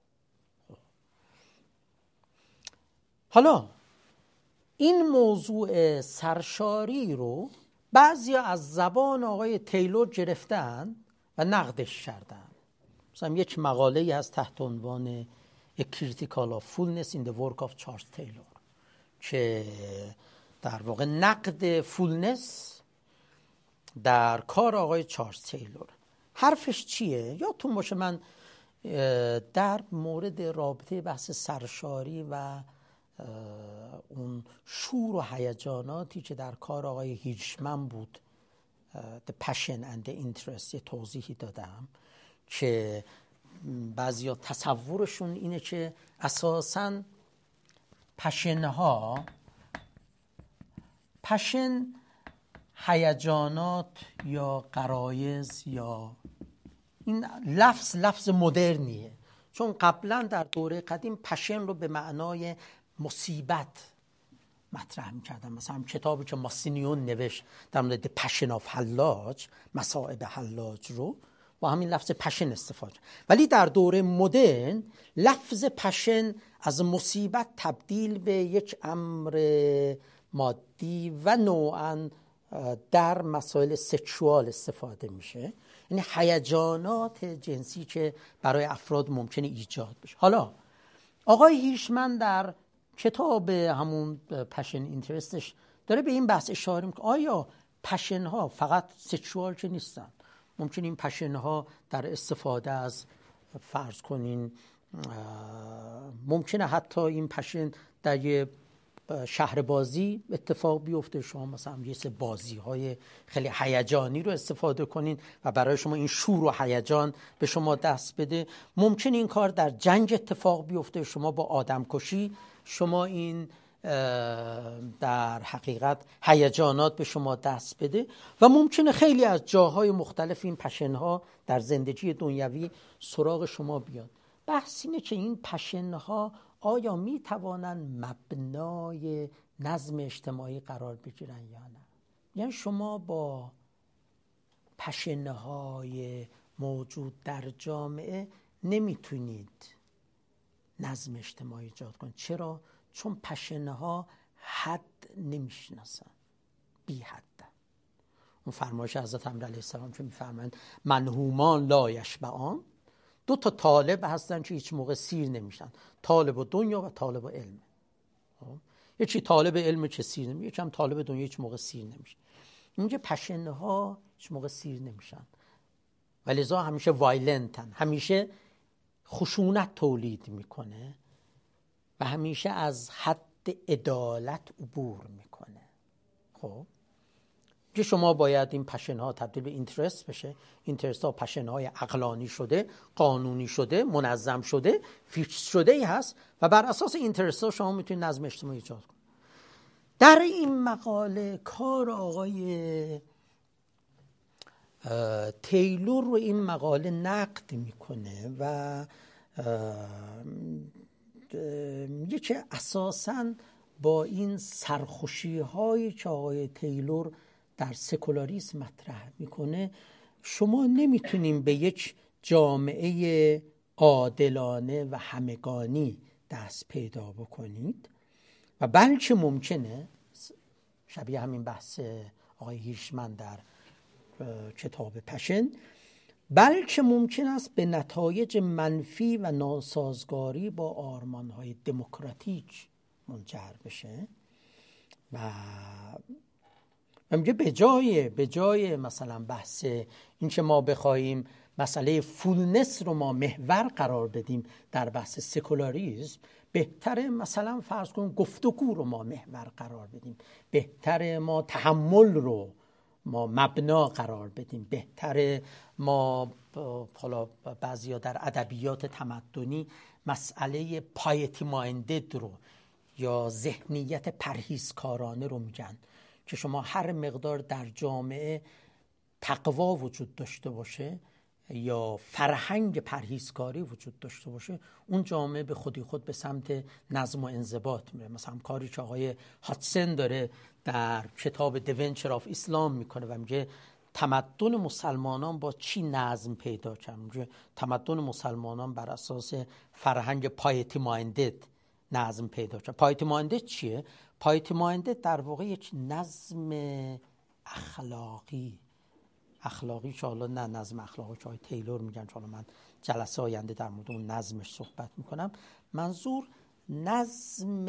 حالا این موضوع سرشاری رو بعضیا از زبان آقای تیلور گرفتن و نقدش کردن. مثلا یک مقاله‌ای از تحت عنوان A Critical of Fullness in the Work of Charles Taylor که در واقع نقد فولنس در کار آقای چارلز تیلور. حرفش چیه؟ یادتون باشه من در مورد رابطه بحث سرشاری و اون شور و هیجاناتی که در کار آقای هیرشمن بود، The Passion and the Interest، یه توضیحی دادم که بعضیا تصورشون اینه که اساساً پشن ها پشن هیجانات یا غرایز یا این لفظ لفظ مدرنیه، چون قبلا در دوره قدیم پشن رو به معنای مصیبت مطرح می‌کردن. مثلا کتابی که ماسینیون نوشت در مورد پشن آف حلاج، مصائب حلاج رو با همین لفظ پشن استفاده. ولی در دوره مدرن لفظ پشن از مصیبت تبدیل به یک امر مادی و نوعاً در مسائل سکشوال استفاده میشه، یعنی هیجانات جنسی که برای افراد ممکنه ایجاد بشه. حالا آقای هیرشمن در کتاب همون پشن اینترستش داره به این بحث اشاره میکنه، آیا پشن ها فقط سکشوال که نیستن؟ ممکن این پشن ها در استفاده از فرض کنین ممکنه حتی این پشن در یه شهر بازی اتفاق بیفته، شما مثلا یه سه بازی های خیلی هیجانی رو استفاده کنین و برای شما این شور و هیجان به شما دست بده. ممکن این کار در جنگ اتفاق بیفته، شما با آدم کشی شما این در حقیقت هیجانات به شما دست بده و ممکنه خیلی از جاهای مختلف این پشنها در زندگی دنیوی سراغ شما بیاد. بحث اینه که این پشنها آیا می توانند مبنای نظم اجتماعی قرار بگیرن یا نه؟ یعنی شما با پشنهای موجود در جامعه نمیتونید نظم اجتماعی ایجاد کنید. چرا؟ چون پشنها حد نمیشناسن، بی حدن. اون فرمایش حضرت امیرعلیه السلام که میفرمایند منهومان لا یشبعان، دو تا طالب هستن که هیچ موقع سیر نمیشن، طالب و دنیا و طالب و علم. یکی طالب علم که سیر نمیشه، یکی هم طالب دنیا هیچ موقع سیر نمیشه. اینجا پشنه ها هیچ موقع سیر نمیشن و لذا همیشه وایلنتن، همیشه خشونت تولید میکنه و همیشه از حد عدالت عبور میکنه. خب که شما باید این پشن ها تبدیل به اینترست بشه، اینترست ها پشن های عقلانی شده، قانونی شده، منظم شده، فیکس شده ای هست و بر اساس اینترست ها شما میتونید نظم اجتماعی ایجاد کنید. در این مقاله کار آقای تیلور رو این مقاله نقد میکنه و میگه که اساساً با این سرخوشی هایی که آقای تیلور در سکولاریسم مطرح میکنه شما نمیتونیم به یک جامعه عادلانه و همگانی دست پیدا بکنید و بلکه ممکنه، شبیه همین بحث آقای هیرشمن در کتاب پشن، بلکه ممکن است به نتایج منفی و ناسازگاری با آرمان‌های دموکراتیک منجر بشه و میگه به جای به جای مثلا بحث این که ما بخوایم مسئله فولنس رو ما محور قرار بدیم در بحث سکولاریسم، بهتره مثلا فرض کنیم گفتگو رو ما محور قرار بدیم، بهتره ما تحمل رو ما مبنا قرار بدیم، بهتره ما حالا بعضیا در ادبیات تمدنی مسئله پایتی مایندد رو یا ذهنیت پرهیزکارانه رو میگن که شما هر مقدار در جامعه تقوا وجود داشته باشه یا فرهنگ پرهیزکاری وجود داشته باشه اون جامعه به خودی خود به سمت نظم و انضباط میره. مثلا کاری که آقای هاتسن داره در کتاب The Venture of Islam میکنه و میگه تمدن مسلمانان با چی نظم پیدا کرد. میگه تمدن مسلمانان بر اساس فرهنگ پایتی مایندد نظم پیدا کرد. پایتی مایندد چیه؟ پایتی مایندد در واقع یک نظم اخلاقی اخلاقی که حالا نه نظم اخلاقی که آقای تیلور میگن، حالا من جلسه آینده در مورد اون نظمش صحبت میکنم. منظور نظم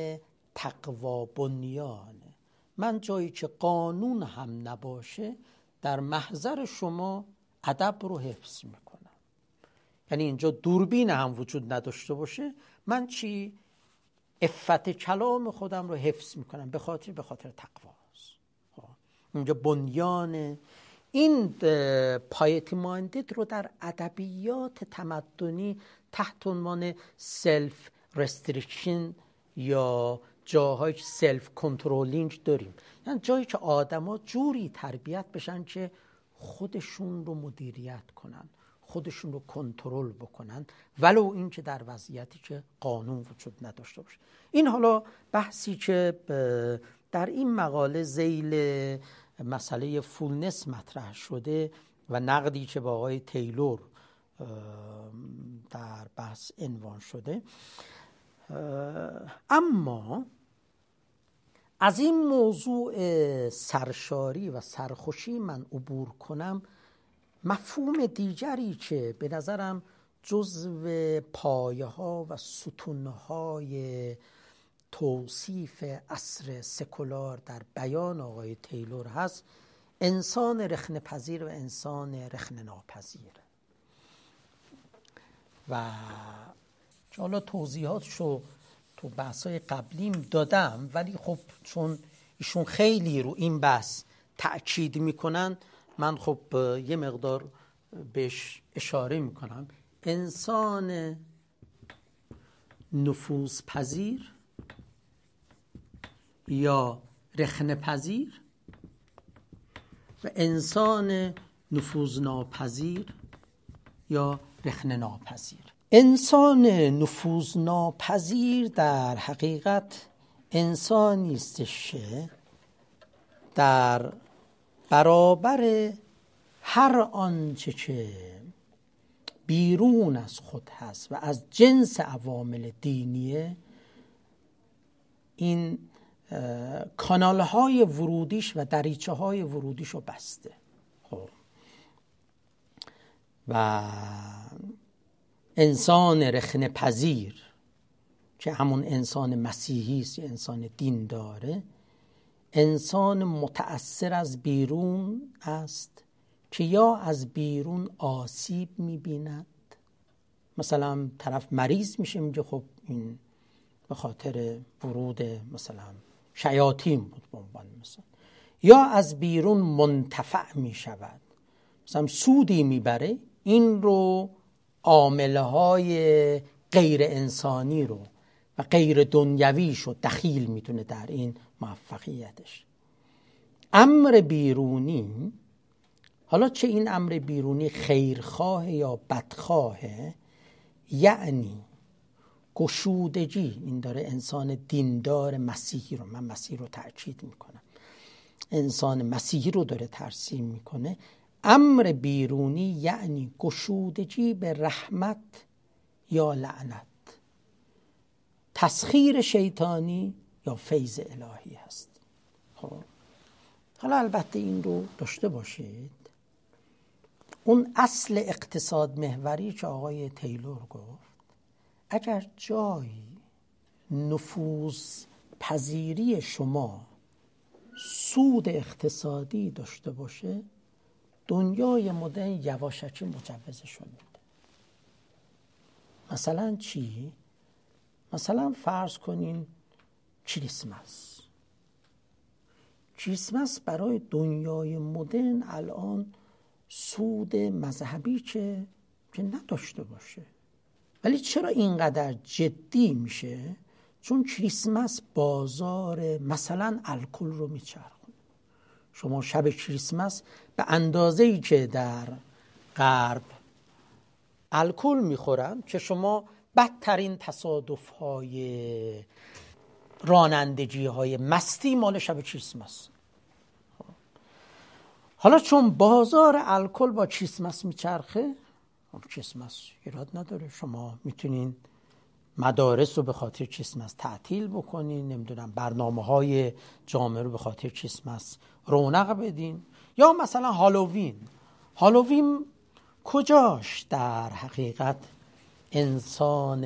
تقوا بنیانه. من جایی که قانون هم نباشه در محضر شما ادب رو حفظ میکنم. یعنی اینجا دوربین هم وجود نداشته باشه من چی؟ عفت کلام خودم رو حفظ میکنم به خاطر به خاطر تقواست. اینجا بنیان این پایتی مایندد رو در ادبیات تمدنی تحت عنوان سلف رستریکشن یا جاهای سلف کنترلینگ داریم. یعنی جایی که آدما جوری تربیت بشن که خودشون رو مدیریت کنن، خودشون رو کنترل بکنن، ولو این که در وضعیتی که قانون وجود نداشته باشه. این حالا بحثی که در این مقاله ذیل مسئله فولنس مطرح شده و نقدی که با آقای تیلور در بحث عنوان شده. اما از این موضوع سرشاری و سرخوشی من عبور کنم، مفهوم دیگری که به نظرم جزو پایه ها و ستون های توصیف عصر سکولار در بیان آقای تیلور هست، انسان رخنه پذیر و انسان رخنه ناپذیر. و حالا توضیحاتشو تو بحث‌های قبلیم دادم، ولی خب چون ایشون خیلی رو این بحث تأکید میکنن من خب یه مقدار بهش اشاره میکنم. انسان نفوذپذیر یا رخنه پذیر و انسان نفوذناپذیر یا رخنه ناپذیر. انسان نفوذناپذیر در حقیقت انسانی است که در برابر هر آنچه که بیرون از خود هست و از جنس عوامل دینیه، این کانال های ورودیش و دریچه های ورودیش رو بسته. خب و انسان رخنه پذیر که همون انسان مسیحی است یا انسان دین داره، انسان متأثر از بیرون است که یا از بیرون آسیب می‌بیند. مثلا طرف مریض میشه میگه خب این به خاطر ورود مثلا شیاطین بود به عنوان مثلا، یا از بیرون منتفع می شود، مثلا سودی میبره، این رو عامله های غیر انسانی رو و غیر دنیویش رو دخیل میتونه در این موفقیتش. امر بیرونی، حالا چه این امر بیرونی خیرخواه یا بدخواهه، یعنی گشودگی، این داره انسان دیندار مسیحی رو، من مسیحی رو تأکید میکنم، انسان مسیحی رو داره ترسیم میکنه. امر بیرونی یعنی گشودگی به رحمت یا لعنت، تسخیر شیطانی یا فیض الهی هست. خب حالا البته این رو داشته باشید، اون اصل اقتصاد محوری که آقای تیلور گفت، اگر جایی نفوذ پذیری شما سود اقتصادی داشته باشه، دنیای مدرن یواشکی مجوزشون میده. مثلا چی؟ مثلا فرض کنین کریسمس. کریسمس برای دنیای مدرن الان سود مذهبی که که نداشته باشه، ولی چرا اینقدر جدی میشه؟ چون کریسمس بازار مثلا الکل رو میچرخونه. شما شب کریسمس به اندازه‌ای که در غرب الکل میخورن که شما بدترین تصادف‌های رانندگی‌های مستی مال شب کریسمس. حالا چون بازار الکل با کریسمس میچرخه، کریسمس ایراد نداره، شما میتونین مدارس رو به خاطر کریسمس تعطیل بکنین، نمیدونم برنامه‌های جامعه رو به خاطر کریسمس رونق بدین. یا مثلا هالووین. هالووین کجاش در حقیقت انسان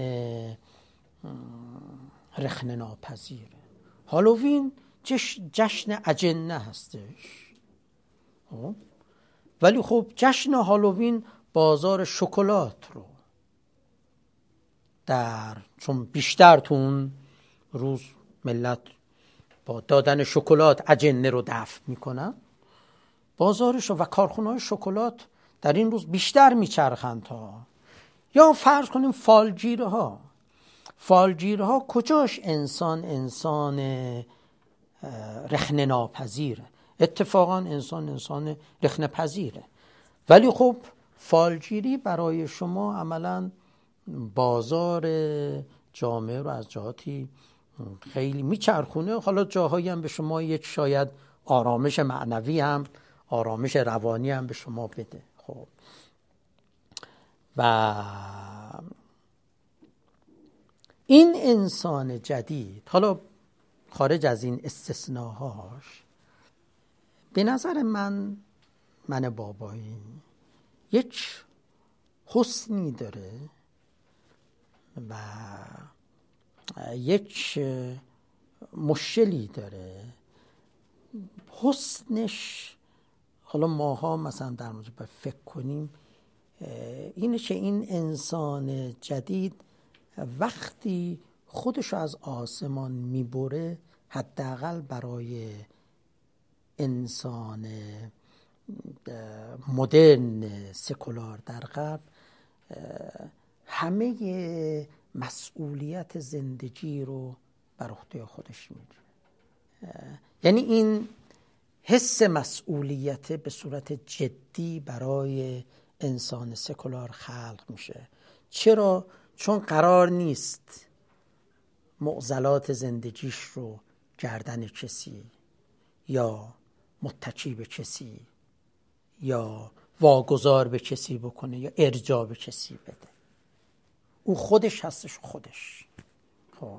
رخنه ناپذیره؟ هالووین جش جشن اجنه هستش، ولی خب جشن هالووین بازار شکلات رو در، چون بیشتر تون روز ملت با دادن شکلات اجنه رو دفع میکنن، بازارش و کارخونه‌های شکلات در این روز بیشتر میچرخند تا. یا فرض کنیم فالگیره ها. فالگیره ها کجاش انسان انسان رخنه ناپذیره؟ اتفاقا انسان انسان رخنه پذیره، ولی خب فالگیری برای شما عملا بازار جامعه رو از جهاتی خیلی میچرخونه. حالا جاهایی هم به شما یک شاید آرامش معنوی هم، آرامش روانی هم به شما بده. خب و این انسان جدید، حالا خارج از این استثناهاش، به نظر من من بابایی یک حسنی داره و یک مشکلی داره. حسنش، حالا ماها مثلا در مورد باید فکر کنیم، اینه که این انسان جدید وقتی خودشو از آسمان میبره، حداقل برای انسان مدرن سکولار در غرب، همه مسئولیت زندگی رو بر عهده خودش میگیره. یعنی این حس مسئولیت به صورت جدی برای انسان سکولار خلق میشه. چرا؟ چون قرار نیست معضلات زندگیش رو گردن کسی یا متکی به کسی یا واگذار به کسی بکنه یا ارجاع به کسی بده. او خودش هستش خودش. خب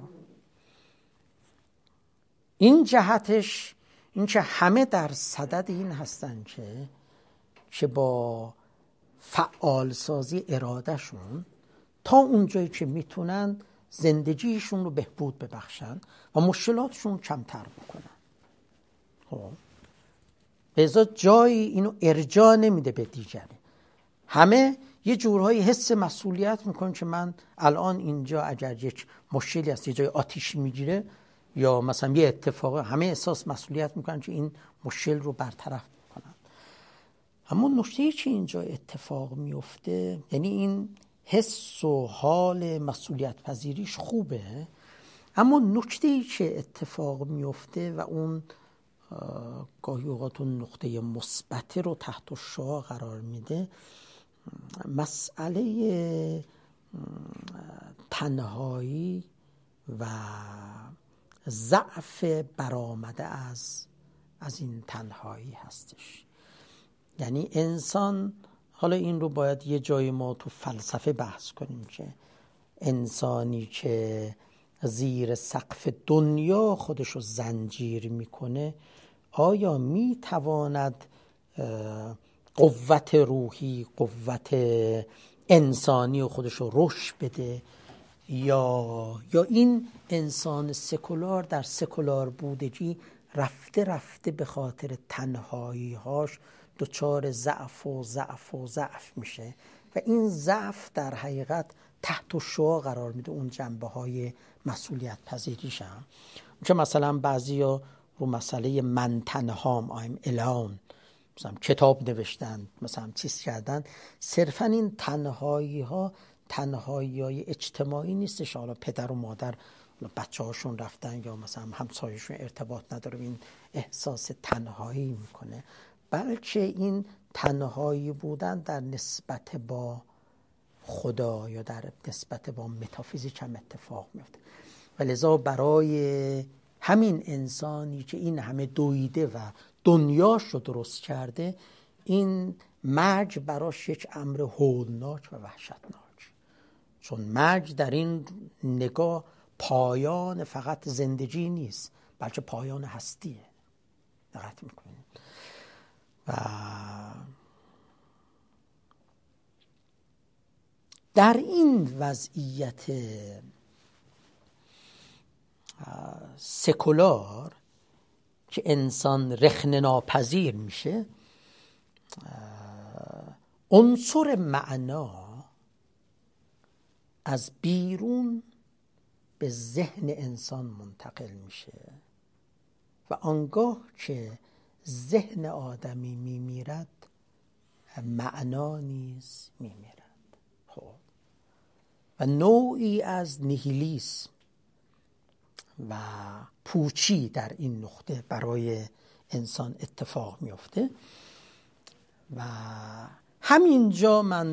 این جهتش، این که همه در صدد این هستن که که با فعال سازی ارادهشون تا اونجایی که میتونن زندگیشون رو بهبود ببخشن و مشکلاتشون کمتر بکنن. خب به ازا جایی اینو ارجاع نمیده به دیگری. همه یه جورهایی حس مسئولیت میکنن که من الان اینجا اگر یک مشکلی هست، یه جای آتیش میگیره، یا مثلا یه اتفاق، همه احساس مسئولیت میکنن که این مشکل رو برطرف کنن. اما نکته چی اینجا اتفاق میفته، یعنی این حس و حال مسئولیت پذیریش خوبه، اما نکته چه اتفاق میفته و اون گاهی اوقات اون نقطه مثبت رو تحت الشعاع قرار میده، مسئله تنهایی و ضعف برآمده از از این تنهایی هستش. یعنی انسان، حالا این رو باید یه جای ما تو فلسفه بحث کنیم که انسانی که زیر سقف دنیا خودش رو زنجیر میکنه، آیا میتواند قوت روحی، قوت انسانی خودش رو رشد بده، یا یا این انسان سکولار در سکولار بودگی رفته رفته به خاطر تنهایی هاش دچار ضعف و ضعف و ضعف میشه و این ضعف در حقیقت تحت الشعاع قرار میده اون جنبه های مسئولیت پذیریش هم. چون مثلا بعضیا رو مسئله من تنهام، I'm alone، مثلا کتاب نوشتن، مثلا چیز کردن، صرفا این تنهایی ها تنهایی های اجتماعی نیستش، حالا پدر و مادر بچه هاشون رفتن یا مثلا همسایشون ارتباط نداره این احساس تنهایی میکنه، بلکه این تنهایی بودن در نسبت با خدا یا در نسبت با متافیزیک هم اتفاق میفته. و لذا برای همین انسانی که این همه دویده و دنیاش رو درست کرده، این مرگ براش یک امر هولناک و وحشتناک، چون مرگ در این نگاه پایان فقط زندگی نیست، بلکه پایان هستیه. دقت میکنید؟ و در این وضعیت سکولار که انسان رخنه ناپذیر میشه، عنصر معنا از بیرون به ذهن انسان منتقل میشه و آنگاه که ذهن آدمی میمیرد، معنا نیز میمیرد. خب و نوعی از نیهیلیسم و پوچی در این نقطه برای انسان اتفاق میفته و همینجا من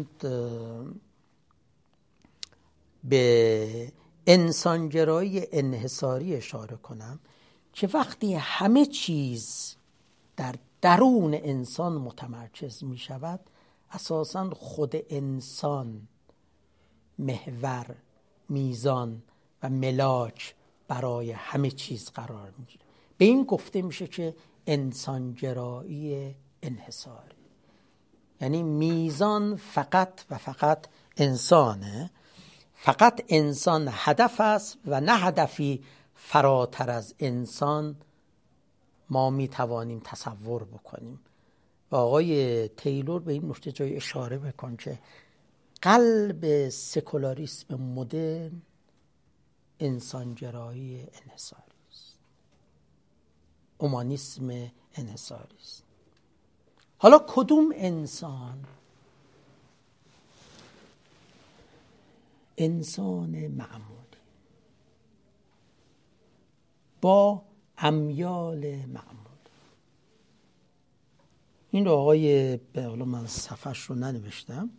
به انسانگرایی انحصاری اشاره کنم که وقتی همه چیز در درون انسان متمرکز می شود، اساساً خود انسان محور، میزان و ملاک برای همه چیز قرار میگیره. به این گفته میشه که انسانگرایی انحصاری، یعنی میزان فقط و فقط انسانه، فقط انسان هدف است و نه هدفی فراتر از انسان ما میتوانیم تصور بکنیم. و آقای تیلور به این نکته جای اشاره بکن که قلب سکولاریسم مدرن انسانگرایی انحصاری است، اومانیسم انحصاری است. حالا کدوم انسان؟ انسان معمولی با امیال معمول. این رو آقای، به حالا من صفحش رو ننوشتم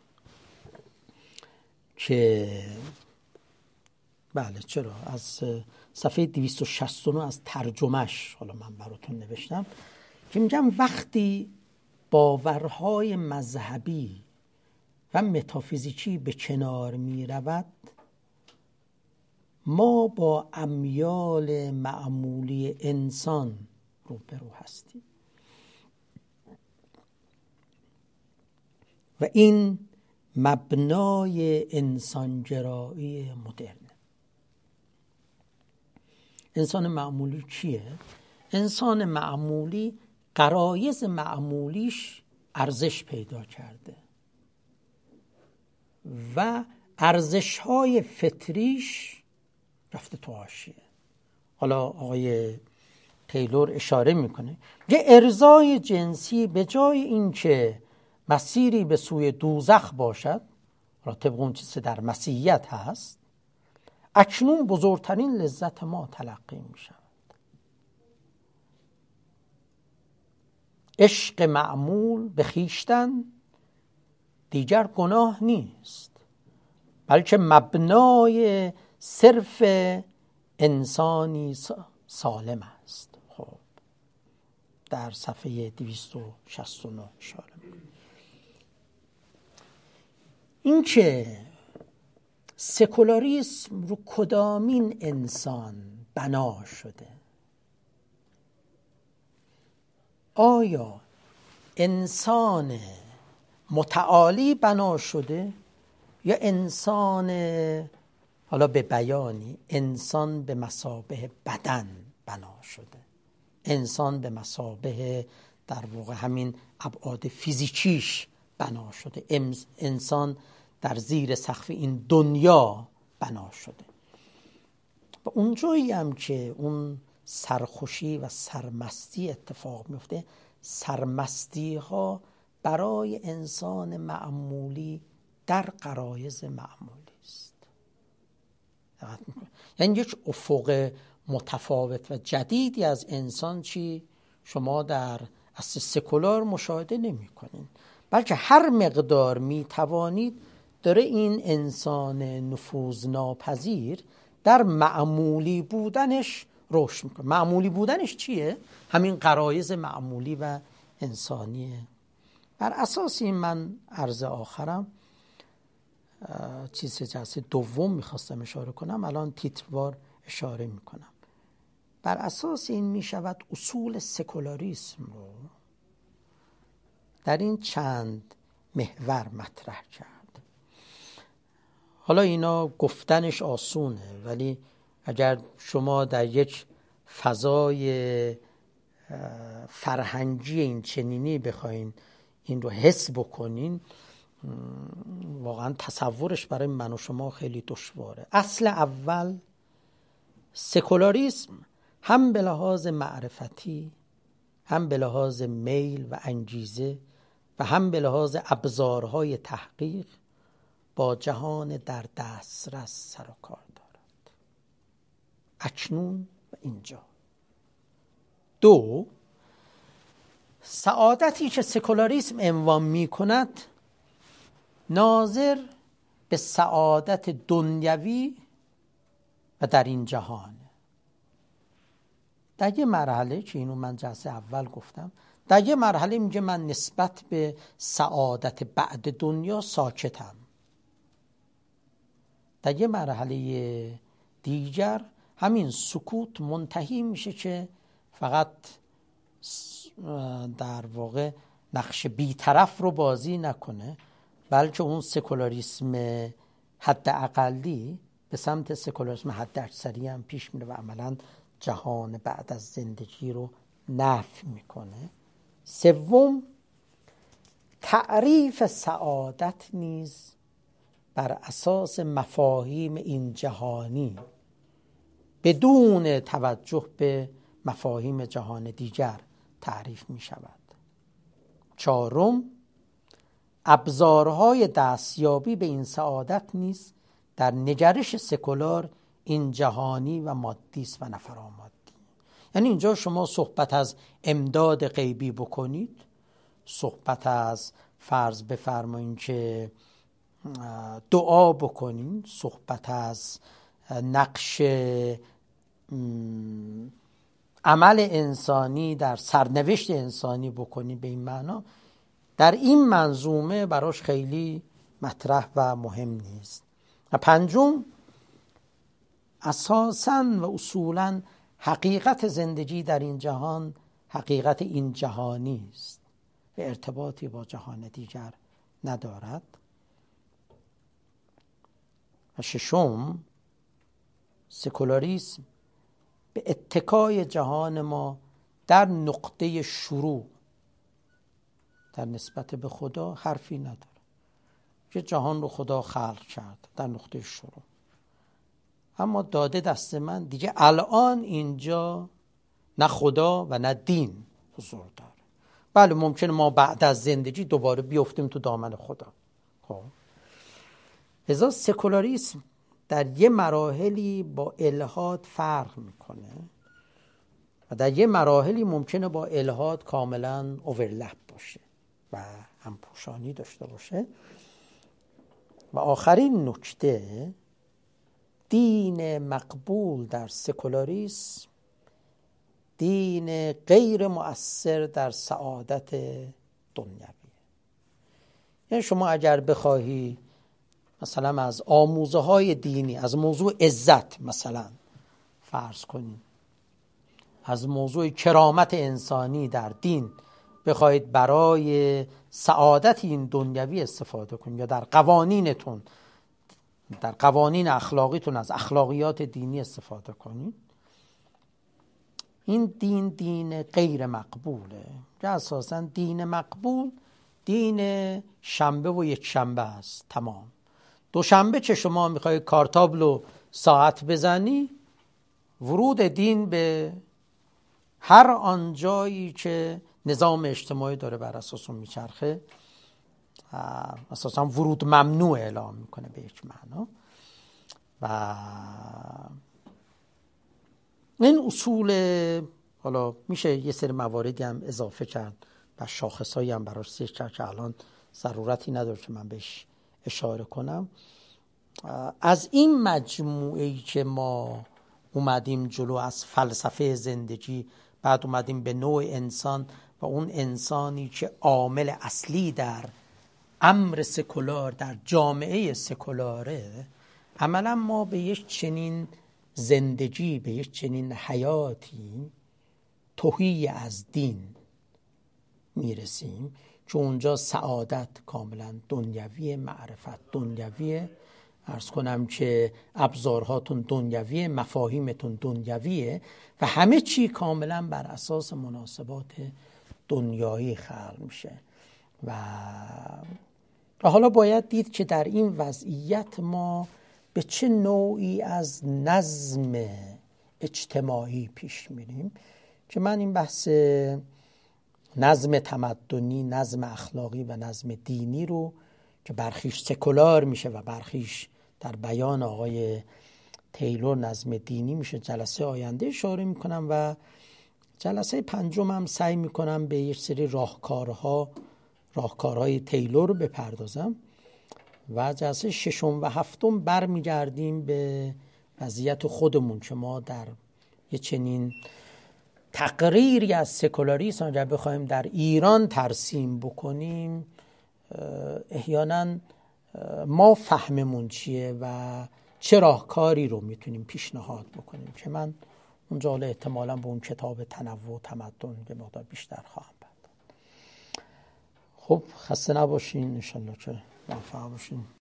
که بله چرا، از صفحه دویست و شصت و نه از ترجمهش حالا من براتون نوشتم که میگم وقتی باورهای مذهبی و متافیزیکی به کنار می رود، ما با امیال معمولی انسان روبرو هستیم و این مبنای انسانگرایی مدرن. انسان معمولی کیه؟ انسان معمولی غرایز معمولیش ارزش پیدا کرده و ارزش‌های فطریش رفته تو حاشیه. حالا آقای تیلور اشاره میکنه که ارضای جنسی به جای اینکه مسیری به سوی دوزخ باشد، را طبق اون چیزی در مسیحیت هست، اکنون بزرگترین لذت ما تلقی می شود. عشق معمول به خویشتن دیگر گناه نیست، بلکه مبنای صرف انسانی سالم است. خب در صفحه دویست و شصت و نه اشاره می‌کنه. این که سکولاریسم رو کدامین انسان بنا شده؟ آیا انسان متعالی بنا شده یا انسان، حالا به بیانی، انسان به مثابه بدن بنا شده؟ انسان به مثابه در واقع همین ابعاد فیزیکیش بنا شده، انسان در زیر سقف این دنیا بنا شده. و اونجایی هم که اون سرخوشی و سرمستی اتفاق میفته، سرمستی ها برای انسان معمولی در غرایز معمولی است. یعنی یک افق متفاوت و جدیدی از انسان چی شما در اصل سکولار مشاهده نمی کنین، بلکه هر مقدار می توانید داره این انسان نفوذناپذیر در معمولی بودنش رشد میکنه. معمولی بودنش چیه؟ همین غرایز معمولی و انسانیه. بر اساس این من عرض آخرم چیز جلسه دوم میخواستم اشاره کنم، الان تیتروار اشاره میکنم. بر اساس این میشود اصول سکولاریسم رو در این چند محور مطرح کرد. حالا اینا گفتنش آسونه، ولی اگر شما در یک فضای فرهنگی این چنینی بخواین این رو حس بکنین، واقعا تصورش برای من و شما خیلی دشواره. اصل اول، سکولاریسم هم به لحاظ معرفتی، هم به لحاظ میل و انگیزه و هم به لحاظ ابزارهای تحقیق با جهان در دسترس سر و کار دارد، اکنون و اینجا. دو، سعادتی که سکولاریسم عنوان می کند ناظر به سعادت دنیوی و در این جهان. در یه مرحله که اینو من جلسه اول گفتم، در یه مرحله میگه من نسبت به سعادت بعد دنیا ساکتم. در یه مرحله دیگر همین سکوت منتهی میشه که فقط در واقع نقش بیطرف رو بازی نکنه، بلکه اون سکولاریسم حد اقلی به سمت سکولاریسم حد اکثری هم پیش میره و عملاً جهان بعد از زندگی رو نفی میکنه. سوم، تعریف سعادت نیز بر اساس مفاهیم این جهانی بدون توجه به مفاهیم جهان دیگر تعریف می شود. چهارم، ابزارهای دستیابی به این سعادت نیز در نگرش سکولار این جهانی و مادی است و نفرآمدی. یعنی اینجا شما صحبت از امداد غیبی بکنید، صحبت از فرض بفرمایید که دعا بکنید، صحبت از نقش عمل انسانی در سرنوشت انسانی بکنید، به این معنا در این منظومه براش خیلی مطرح و مهم نیست. و پنجم، اساساً و اصولاً حقیقت زندگی در این جهان حقیقت این جهانی است و ارتباطی با جهان دیگر ندارد. و ششم، سکولاریسم به اتکای جهان ما در نقطه شروع در نسبت به خدا حرفی نداره، که جهان رو خدا خلق کرد در نقطه شروع اما داده دست من، دیگه الان اینجا نه خدا و نه دین حضور داره. بله ممکنه ما بعد از زندگی دوباره بیفتیم تو دامن خدا. خب لذا سکولاریسم در یه مراحلی با الحاد فرق میکنه و در یه مراحلی ممکنه با الحاد کاملا اوورلپ باشه و همپوشانی داشته باشه. و آخرین نکته، دین مقبول در سکولاریسم دین غیر مؤثر در سعادت دنیوی. یعنی شما اگر بخواهی مثلا از آموزه های دینی، از موضوع عزت مثلا فرض کنید، از موضوع کرامت انسانی در دین بخواهید برای سعادت این دنیوی استفاده کنید یا در قوانینتون، در قوانین اخلاقیتون از اخلاقیات دینی استفاده کنید، این دین دین غیر مقبوله. که اساساً دین مقبول دین شنبه و یک شنبه است. تمام. دوشنبه چه شما میخوای کارتابل و ساعت بزنی، ورود دین به هر آنجایی که نظام اجتماعی داره بر اساس اون میچرخه اساساً ورود ممنوع اعلام میکنه به یک معنا. و این اصول، حالا میشه یه سری مواردی هم اضافه کرد و شاخصایی هم براش ذکر کرد که الان ضرورتی نداره که من بهش اشاره کنم. از این مجموعه‌ای که ما اومدیم جلو، از فلسفه زندگی، بعد اومدیم به نوع انسان و اون انسانی که عامل اصلی در امر سکولار در جامعه سکولاره، عملا ما به یک چنین زندگی، به یک چنین حیاتی تهی از دین میرسیم که اونجا سعادت کاملا دنیوی، معرفت دنیویه، عرض کنم که ابزارهاتون دنیویه، مفاهیمتون دنیویه و همه چی کاملا بر اساس مناسبات دنیایی خلق میشه. و حالا باید دید که در این وضعیت ما به چه نوعی از نظم اجتماعی پیش میریم، که من این بحث نظم تمدنی، نظم اخلاقی و نظم دینی رو که برخیش سکولار میشه و برخیش در بیان آقای تیلور نظم دینی میشه، جلسه آینده اشاره میکنم و جلسه پنجم هم سعی میکنم به یک سری راهکارها راهکارهای تیلور رو بپردازم و جلسه ششم و هفتم برمیگردیم به وضعیت خودمون که ما در یه چنین تقریری از سکولاریسم اگر بخوایم در ایران ترسیم بکنیم، احیانا ما فهممون چیه و چه راهکاری رو میتونیم پیشنهاد بکنیم، که من اونجا احتمالاً به اون کتاب تنوع و تمدن به مقدار بیشتر خواهم پرداخت. خب خسته نباشین، انشالله که موفق باشین.